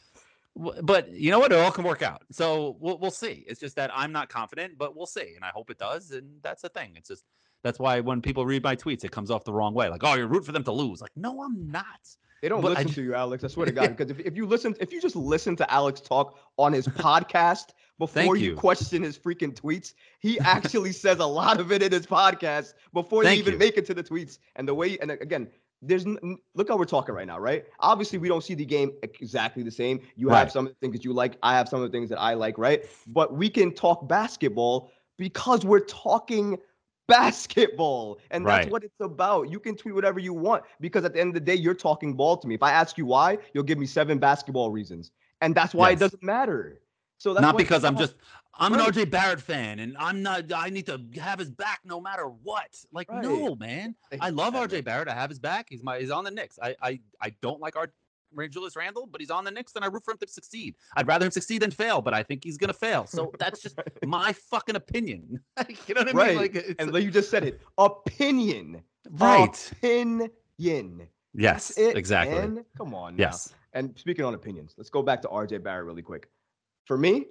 but you know what? It all can work out. So we'll we'll see. It's just that I'm not confident, but we'll see, and I hope it does. And that's the thing. It's just that's why when people read my tweets, it comes off the wrong way. Like, oh, you're rooting for them to lose. Like, no, I'm not. They don't but listen I, to you, Alex. I swear to God. Because if, if you listen, if you just listen to Alex talk on his podcast before you. you question his freaking tweets, he actually says a lot of it in his podcast before Thank you even you. make it to the tweets. And the way, and again. There's look how we're talking right now, right? Obviously, we don't see the game exactly the same. You right. have some of the things that you like. I have some of the things that I like, right? But we can talk basketball because we're talking basketball. And that's right. what it's about. You can tweet whatever you want because at the end of the day, you're talking ball to me. If I ask you why, you'll give me seven basketball reasons. And that's why yes. it doesn't matter. So that's not because I'm just I'm right. an R J Barrett fan and I'm not I need to have his back no matter what. Like right. no, man. I love R J Barrett. I have his back. He's my he's on the Knicks. I I, I don't like our Julius Randle, but he's on the Knicks and I root for him to succeed. I'd rather him succeed than fail, but I think he's gonna fail. So that's just my fucking opinion. You know what I right. mean? Like and like you just said it. Opinion. Right. Opinion. Yes, that's it, exactly. Man. Come on. Yes. Now. And speaking on opinions, let's go back to R J Barrett really quick. For me,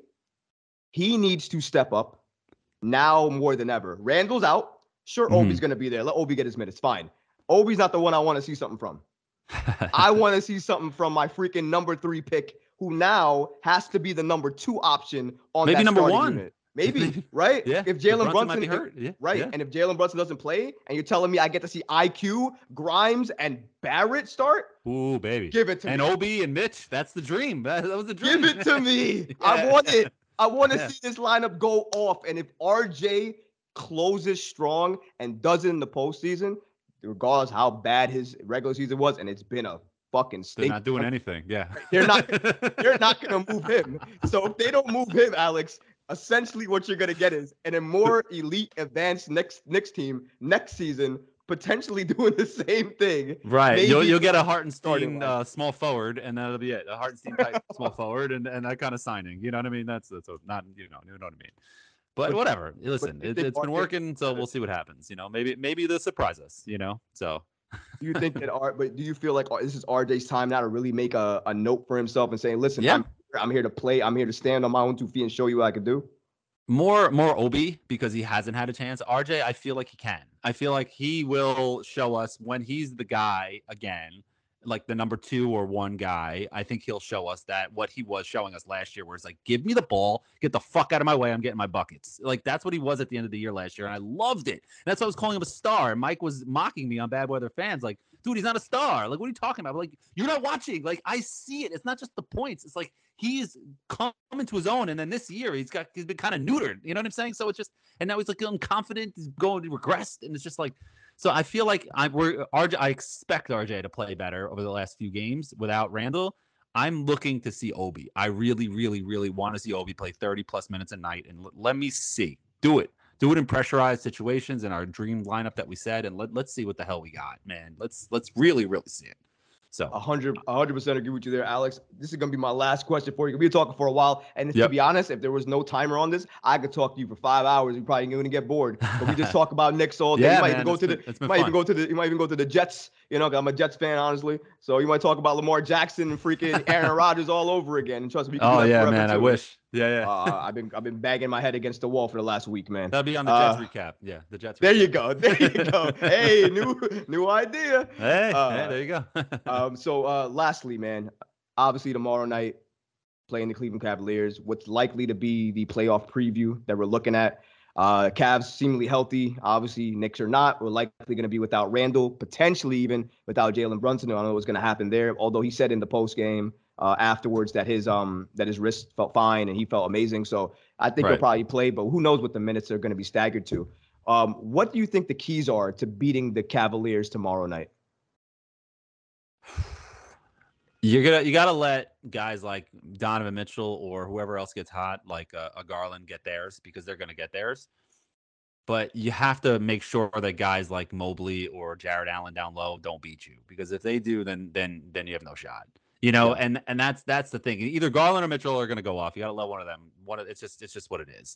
he needs to step up now more than ever. Randall's out. Sure, mm-hmm. Obi's going to be there. Let Obi get his minutes. Fine. Obi's not the one I want to see something from. I want to see something from my freaking number three pick, who now has to be the number two option on maybe that number one. Unit. Maybe, right? Yeah. If Jalen Brunson, might be hurt. If, yeah. right? Yeah. And if Jalen Brunson doesn't play, and you're telling me I get to see I Q, Grimes, and Barrett start, ooh, baby, give it to and me. And Obi and Mitch, that's the dream. That, that was the dream. Give it to me. yeah. I want it. I want to yeah. see this lineup go off. And if R J closes strong and does it in the postseason, regardless how bad his regular season was, and it's been a fucking stink. They're not doing anything. Yeah. They're not they're not gonna move him. So if they don't move him, Alex, essentially what you're gonna get is an, a more elite advanced next next team next season, potentially doing the same thing. Right. Maybe you'll you'll get a Hartenstein uh, small forward, and that'll be it. A Hartenstein type small forward, and, and that kind of signing. You know what I mean? That's that's not you know you know what I mean. But, But- whatever. Listen, do you it, think it's been R J working, so we'll see what happens. You know, maybe maybe they'll surprise us. You know, so Do you think that R? But do you feel like this is R J's time now to really make a, a note for himself and saying, "Listen, Yeah. I'm I'm here to play. I'm here to stand on my own two feet and show you what I can do." more more Obi because he hasn't had a chance. R J, I feel like he can. I feel like he will show us when he's the guy again, like the number two or one guy. I think he'll show us that what he was showing us last year, where it's like, give me the ball, get the fuck out of my way, I'm getting my buckets. Like that's what he was at the end of the year last year, and I loved it. And that's why I was calling him a star. And Mike was mocking me on Bad Weather Fans, like, dude, he's not a star. Like, what are you talking about? Like, you're not watching. Like, I see it. It's not just the points. It's like he's coming to his own, and then this year he's got he's been kind of neutered. You know what I'm saying? So it's just, and now he's like unconfident. He's going to regress, and it's just like. So I feel like I we're R J. I expect R J to play better over the last few games without Randall. I'm looking to see Obi. I really, really, really want to see Obi play thirty plus minutes a night, and l- let me see. Do it. Do it in pressurized situations in our dream lineup that we said, and let, let's see what the hell we got, man. Let's let's really, really see it. So A hundred, a hundred percent agree with you there, Alex. This is gonna be my last question for you. We've been talking for a while, and Yep. to be honest, if there was no timer on this, I could talk to you for five hours. You probably gonna get bored. But we just talk about Knicks all day. Yeah, you might man, even go it's to been- the, it's you been might even fun. go to the, you might even go to the Jets. You know, 'cause I'm a Jets fan, honestly. So you might talk about Lamar Jackson and freaking Aaron Rodgers all over again. And trust me, we can do oh that yeah, forever, man. I too. wish. Yeah, yeah. Uh, I've been, I've been bagging my head against the wall for the last week, man. That'll be on the uh, Jets recap. Yeah, the Jets. There recap. you go. There you go. Hey, new, new idea. Hey, Uh, hey, there you go. Um, so uh, lastly, man, obviously tomorrow night playing the Cleveland Cavaliers, what's likely to be the playoff preview that we're looking at. Uh, Cavs seemingly healthy. Obviously, Knicks are not. We're likely going to be without Randall, potentially even without Jalen Brunson. I don't know what's going to happen there. Although he said in the post game uh, afterwards that his um that his wrist felt fine and he felt amazing. So I think he'll Right. probably play, but who knows what the minutes are going to be staggered to. Um, what do you think the keys are to beating the Cavaliers tomorrow night? You're gonna you gotta let guys like Donovan Mitchell or whoever else gets hot, like a, a Garland, get theirs because they're gonna get theirs. But you have to make sure that guys like Mobley or Jared Allen down low don't beat you, because if they do, then then then you have no shot. You know, Yeah. and and that's that's the thing. Either Garland or Mitchell are gonna go off. You gotta let one of them. One of it's just it's just what it is.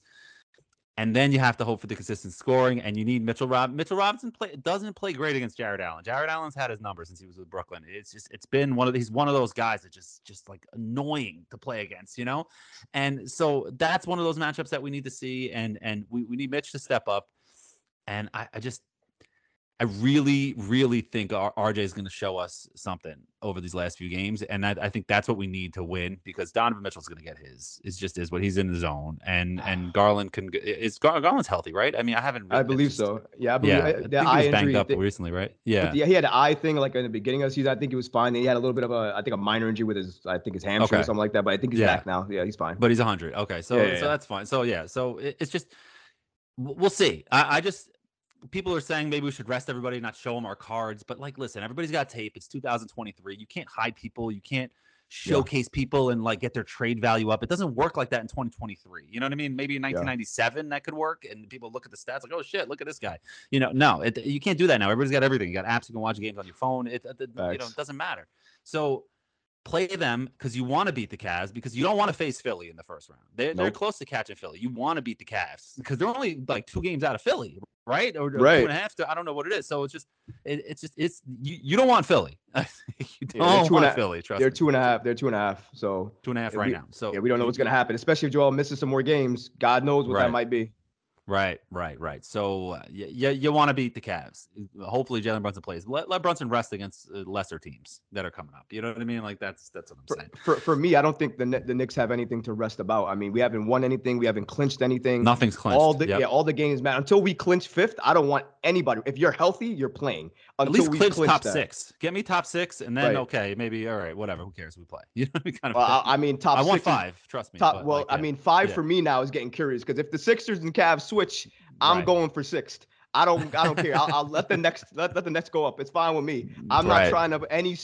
And then you have to hope for the consistent scoring, and you need Mitchell Rob. Mitchell Robinson play, doesn't play great against Jared Allen. Jared Allen's had his number since he was with Brooklyn. It's just it's been one of he's one of those guys that just just like annoying to play against, you know. And so that's one of those matchups that we need to see, and and we, we need Mitch to step up. And I, I just I really really think R- RJ is going to show us something over these last few games, and I, I think that's what we need to win, because Donovan Mitchell's going to get his. It just is what he's in the zone, and and Garland can. g- Is Gar- Garland's healthy, right? I mean, I haven't. I really- believe just- so. Yeah, I believe Yeah, uh, I the think he eye was banged injury. up thi- recently, right? Yeah. But yeah, he had an eye thing like in the beginning of the season. I think he was fine. Then he had a little bit of a, I think a minor injury with his, I think his hamstring or Okay. something like that. But I think he's Yeah. back now. Yeah, he's fine. But he's one hundred. Okay, so Yeah, yeah, so yeah. that's fine. So yeah, so it, it's just w- we'll see. I, I just people are saying maybe we should rest everybody, not show them our cards. But like, listen, everybody's got tape. It's two thousand twenty-three. You can't hide people. You can't showcase people and like get their trade value up. It doesn't work like that in twenty twenty-three. You know what I mean? Maybe in nineteen ninety-seven that could work, and people look at the stats like, oh shit, look at this guy. You know, no, it, you can't do that now. Everybody's got everything. You got apps. You can watch games on your phone. It, it, you know, Facts. it doesn't matter. So play them because you want to beat the Cavs, because you don't want to face Philly in the first round. They're, they're Nope. close to catching Philly. You want to beat the Cavs because they're only like two games out of Philly, right? Or, or Right. two and a half. To, I don't know what it is. So it's just, it, it's just, it's you, you don't want Philly. you they're don't two and want a- Philly. Trust They're me. two and a half. They're two and a half. So two and a half Yeah, right we- now. So yeah, we don't know what's gonna happen, especially if Joel misses some more games. God knows what Right. that might be. Right, right, right. So uh, you, you, you want to beat the Cavs. Hopefully Jalen Brunson plays. Let, let Brunson rest against uh, lesser teams that are coming up. You know what I mean? Like that's that's what I'm For, saying. for, for me, I don't think the Kn- the Knicks have anything to rest about. I mean, we haven't won anything. We haven't clinched anything. Nothing's clinched. All the Yep. yeah, all the games matter. Until we clinch fifth, I don't want anybody. If you're healthy, you're playing. At Until least we clinch clinch top that. six. Get me top six, and then Right. okay, maybe all right, whatever. Who cares? We play. You know, we kind of. Well, I, I mean, top I want six is- five. Trust me. Top. but, Well, like, I yeah. mean, five Yeah. for me now is getting curious because if the Sixers and Cavs switch, I'm Right. going for sixth. I don't. I don't care. I'll, I'll let the next let, let the next go up. It's fine with me. I'm not Right. trying to any smoke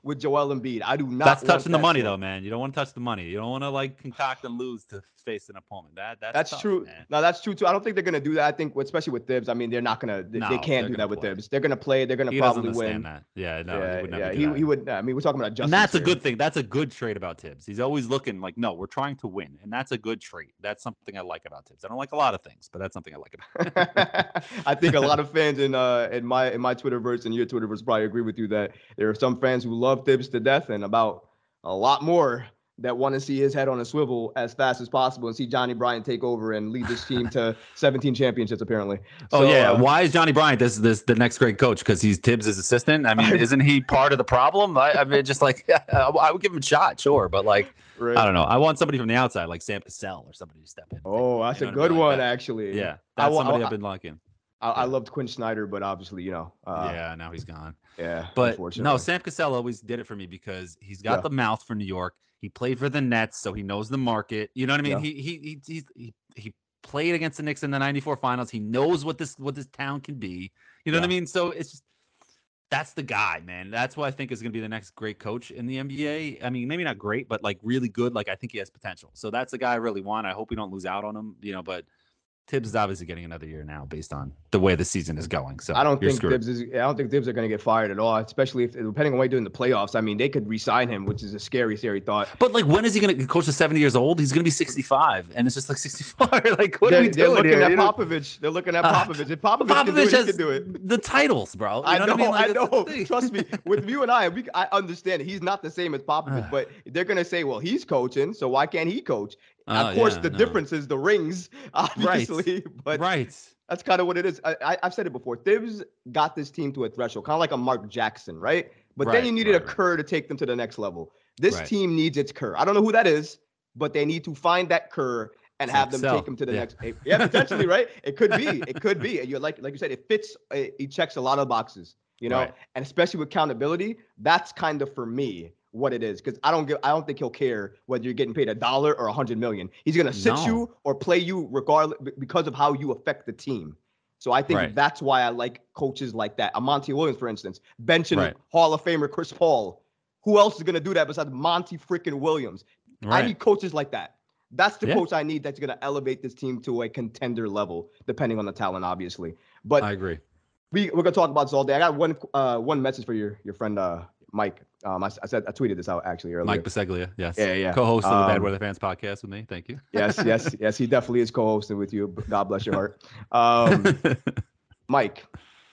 with Joel Embiid. I do not. That's want touching the that money, swing. though, man. You don't want to touch the money. You don't want to like concoct and lose to face an opponent. That that's, That's tough, true. man. No, that's true too. I don't think they're gonna do that. I think, especially with Thibs, I mean, they're not gonna. They, No, they can't they're do gonna that with play. Thibs. They're gonna play. They're gonna He doesn't probably win. understand that. Yeah, no, yeah, he would never yeah. do He, that. he would. I mean, we're talking about justice. And that's a here. good thing. That's a good trait about Tibbs. He's always looking like, no, we're trying to win, and that's a good trait. That's something I like about Tibbs. I don't like a lot of things, but that's something I like about. I think a lot of fans in uh in my in my Twitterverse and your Twitterverse probably agree with you that there are some fans who love Thibs to death, and about a lot more that want to see his head on a swivel as fast as possible and see Johnny Bryant take over and lead this team to seventeen championships. Apparently. Oh So, yeah, uh, why is Johnny Bryant this this the next great coach? Because he's Tibbs' assistant. I mean, isn't he part of the problem? I, I mean, just like I would give him a shot, sure, but like right. I don't know. I want somebody from the outside, like Sam Cassell or somebody to step in. Oh, that's You a know what I good mean? Like one, that. actually. Yeah, I, that's wa- somebody I, I've been liking. I, I loved Quinn Snyder, but obviously, you know. Uh, yeah, now he's gone. Yeah. But unfortunately. no, Sam Cassell always did it for me because he's got Yeah. the mouth for New York. He played for the Nets, so he knows the market. You know what I mean? Yeah. He he he he he he played against the Knicks in the ninety-four finals. He knows what this what this town can be. You know what I Yeah. mean? So it's just that's the guy, man. That's what I think is going to be the next great coach in the N B A. I mean, maybe not great, but like really good. Like I think he has potential. So that's the guy I really want. I hope we don't lose out on him. You know, but Tibbs is obviously getting another year now based on the way the season is going. So I don't you're think screwed. Thibs is. I don't think Thibs are going to get fired at all. Especially if, depending on what he do in the playoffs. I mean, they could re-sign him, which is a scary, scary thought. But like, when is he going to coach? Is seventy years old? He's going to be sixty-five, and it's just like sixty-four. Like, what they're, are we they're doing looking here? at You know? Popovich. They're looking at Uh, Popovich. If Popovich, can do Popovich it, he has can do it. the titles, bro. You I know, what I, mean? Like, I that's the know. thing. Trust me. With you and I, we I understand it. He's not the same as Popovich, but they're gonna say, well, he's coaching, so why can't he coach? Uh, of course, yeah, the no. difference is the rings, obviously. But Right. that's kind of what it is. I, I, I've said it before. Thibs got this team to a threshold, kind of like a Mark Jackson, right? But then Right, you needed right, a right. Kerr to take them to the next level. This Right. team needs its Kerr. I don't know who that is, but they need to find that Kerr and Sam have them Cassell. take them to the Yeah. next. Yeah, potentially, right? It could be. It could be. And you're like, like you said, it fits. It, it checks a lot of boxes, you know. Right. And especially with accountability, that's kind of for me what it is, because I don't give. I don't think he'll care whether you're getting paid a dollar or a hundred million. He's gonna sit No. you or play you regardless because of how you affect the team. So I think Right. that's why I like coaches like that. A Monty Williams, for instance, benching Right. Hall of Famer Chris Paul. Who else is gonna do that besides Monty freaking Williams? I Right. need coaches like that. That's the Yeah. coach I need that's gonna elevate this team to a contender level, depending on the talent, obviously. But I agree. we we're gonna talk about this all day. I got one uh one message for your your friend uh Mike. Um, I, I said I tweeted this out actually earlier. Mike Biseglia, yes. Yeah, yeah. Co-host of the Bad Um, Weather Fans podcast with me. Thank you. Yes, yes, yes. He definitely is co-hosting with you. God bless your heart. Um, Mike,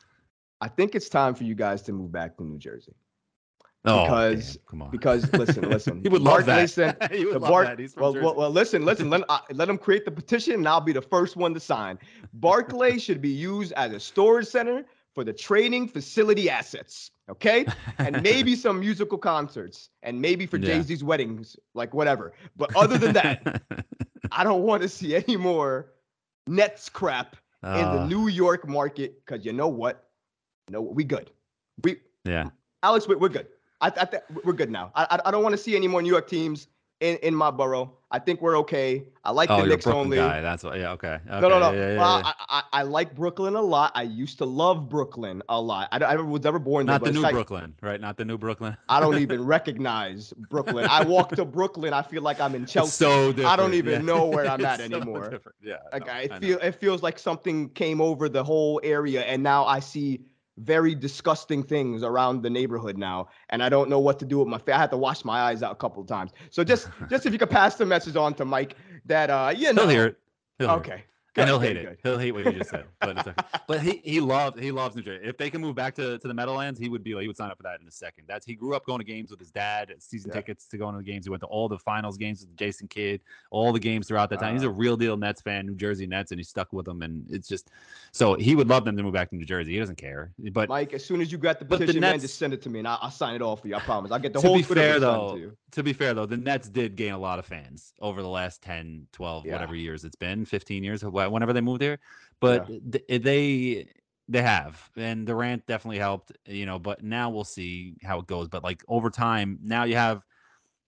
I think it's time for you guys to move back to New Jersey. oh, because- damn, come on. Because listen, listen. he would love Barclay that. sent- he would the love Bar- that. He's from well, Jersey. well, well, listen, listen. Let, uh, let him create the petition, and I'll be the first one to sign. Barclay should be used as a storage center for the training facility assets, okay? And maybe some musical concerts, and maybe for Yeah. Jay-Z's weddings, like whatever. But other than that, I don't want to see any more Nets crap in the Uh, New York market, because you know what? No, we good. We yeah. Alex, we- we're good. I, I th- we're good now. I I, I don't want to see any more New York teams in, in my borough. I think we're okay. I like Oh, the you're a Knicks Brooklyn only. guy. That's what. Yeah. Okay. No, no, no. Okay, yeah, yeah, Well, yeah. I, I I like Brooklyn a lot. I used to love Brooklyn a lot. I, I was never born there. Not but the it's new like- Brooklyn, right? Not the new Brooklyn. I don't even recognize Brooklyn. I walk to Brooklyn. I feel like I'm in It's Chelsea. so different. I don't even yeah. know where I'm at It's so anymore. different. Yeah. Like no, I I know. feel it feels like something came over the whole area, and now I see very disgusting things around the neighborhood now, and I don't know what to do with my face. I had to wash my eyes out a couple of times. So just just if you could pass the message on to Mike that uh you know He'll hear it. He'll hear it. okay. And he'll Good, hate good, it. good. He'll hate what you just said. But it's okay. But he he loves he loves New Jersey. If they can move back to, to the Meadowlands, he would be like he would sign up for that in a second. That's he grew up going to games with his dad, season Yeah. tickets to going to the games. He went to all the finals games with Jason Kidd, all the games throughout that time. He's a Wow. real deal Nets fan, New Jersey Nets, and he's stuck with them. And it's just so he would love them to move back to New Jersey. He doesn't care. But Mike, as soon as you got the But the petition, man, Nets- just send it to me and I'll, I'll sign it off for you. I promise. I'll get the to whole be Twitter fair list sent though, to you. to be fair though, the Nets did gain a lot of fans over the last ten, twelve, Yeah. whatever years it's been, fifteen years, wh- whenever they moved here. But th- they they have, and Durant definitely helped, you know. But now we'll see how it goes. But like over time, now you have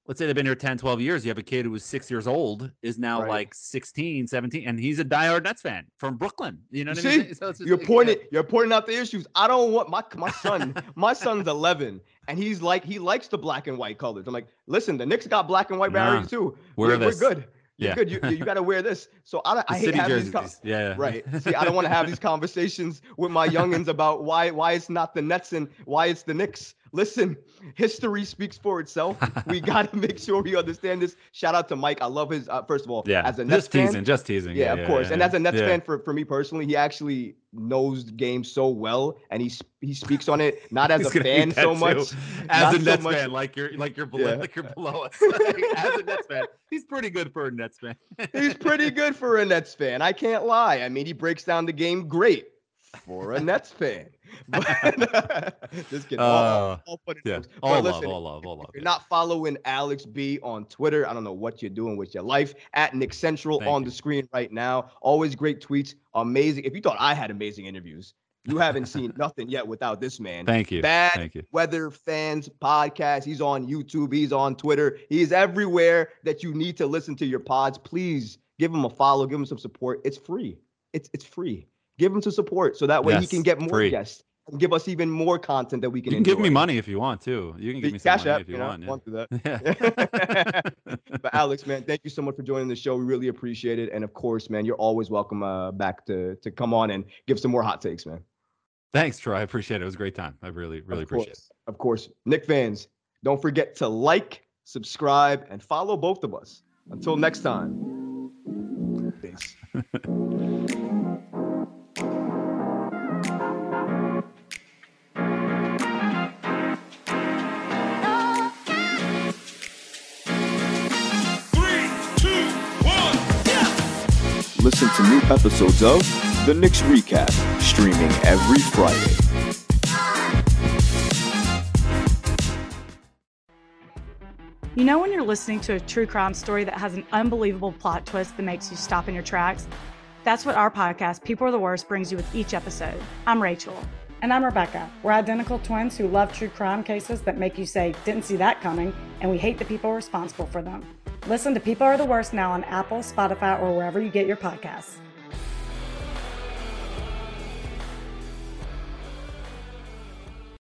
let's say they've been here ten, twelve years. You have a kid who was six years old, is now Right. like sixteen, seventeen, and he's a diehard Nets fan from Brooklyn. You know what I See, mean? So it's just you're like, pointing, yeah. you're pointing out the issues. I don't want my my son. My son's eleven, and he's like he likes the black and white colors. I'm like, listen, the Knicks got black and white Nah, barriers too. wear We're, we're this. good. You're Yeah. good. You you, you got to wear this. So I, The I hate city having these. jerseys. Con- yeah. Right. See, I don't want to have these conversations with my youngins about why why it's not the Nets and why it's the Knicks. Listen, history speaks for itself. We got to make sure we understand this. Shout out to Mike. I love his. Uh, first of all, Yeah. as a Nets Just fan, teasing. Just teasing. yeah, of course. yeah, And as a Nets yeah. fan, for, for me personally, he actually knows the game so well, and he sp- he speaks on it not as He's a gonna fan hate that so too. much, As not a so Nets much- fan, like you're like you're below, Yeah. like you're below us. Like, as a Nets fan, he's pretty good for a Nets fan. He's pretty good for a Nets fan. I can't lie. I mean, he breaks down the game great for a Nets fan. But, just kidding. All, all, Uh, all fun and yeah. jokes. But All love, listen, all love, all love. if you're yeah. not following Alex B on Twitter, I don't know what you're doing with your life. At Nick Central Thank on you. the screen right now. Always great tweets. Amazing. If you thought I had amazing interviews, you haven't seen nothing yet without this man. Thank you. Bad Thank you. Weather Fans podcast. He's on YouTube. He's on Twitter. He's everywhere that you need to listen to your pods. Please give him a follow. Give him some support. It's free. It's it's free. Give him some support so that way he Yes, can get more free. guests and give us even more content that we can You can give me enjoy. money if you want to. You can give me some Cash money App, if you, you know, want. want to do Yeah. that. Yeah. But Alex, man, thank you so much for joining the show. We really appreciate it. And of course, man, you're always welcome uh, back to to come on and give some more hot takes, man. Thanks, Troy. I appreciate it. It was a great time. I really, really Of appreciate course, Of course. Knick fans, don't forget to like, subscribe, and follow both of us. Until next time. Peace. Three, two, one. Listen to new episodes of The Knicks Recap, streaming every Friday. You know when you're listening to a true crime story that has an unbelievable plot twist that makes you stop in your tracks? That's what our podcast, People Are the Worst, brings you with each episode. I'm Rachel. And I'm Rebecca. We're identical twins who love true crime cases that make you say, didn't see that coming, and we hate the people responsible for them. Listen to People Are the Worst now on Apple, Spotify, or wherever you get your podcasts.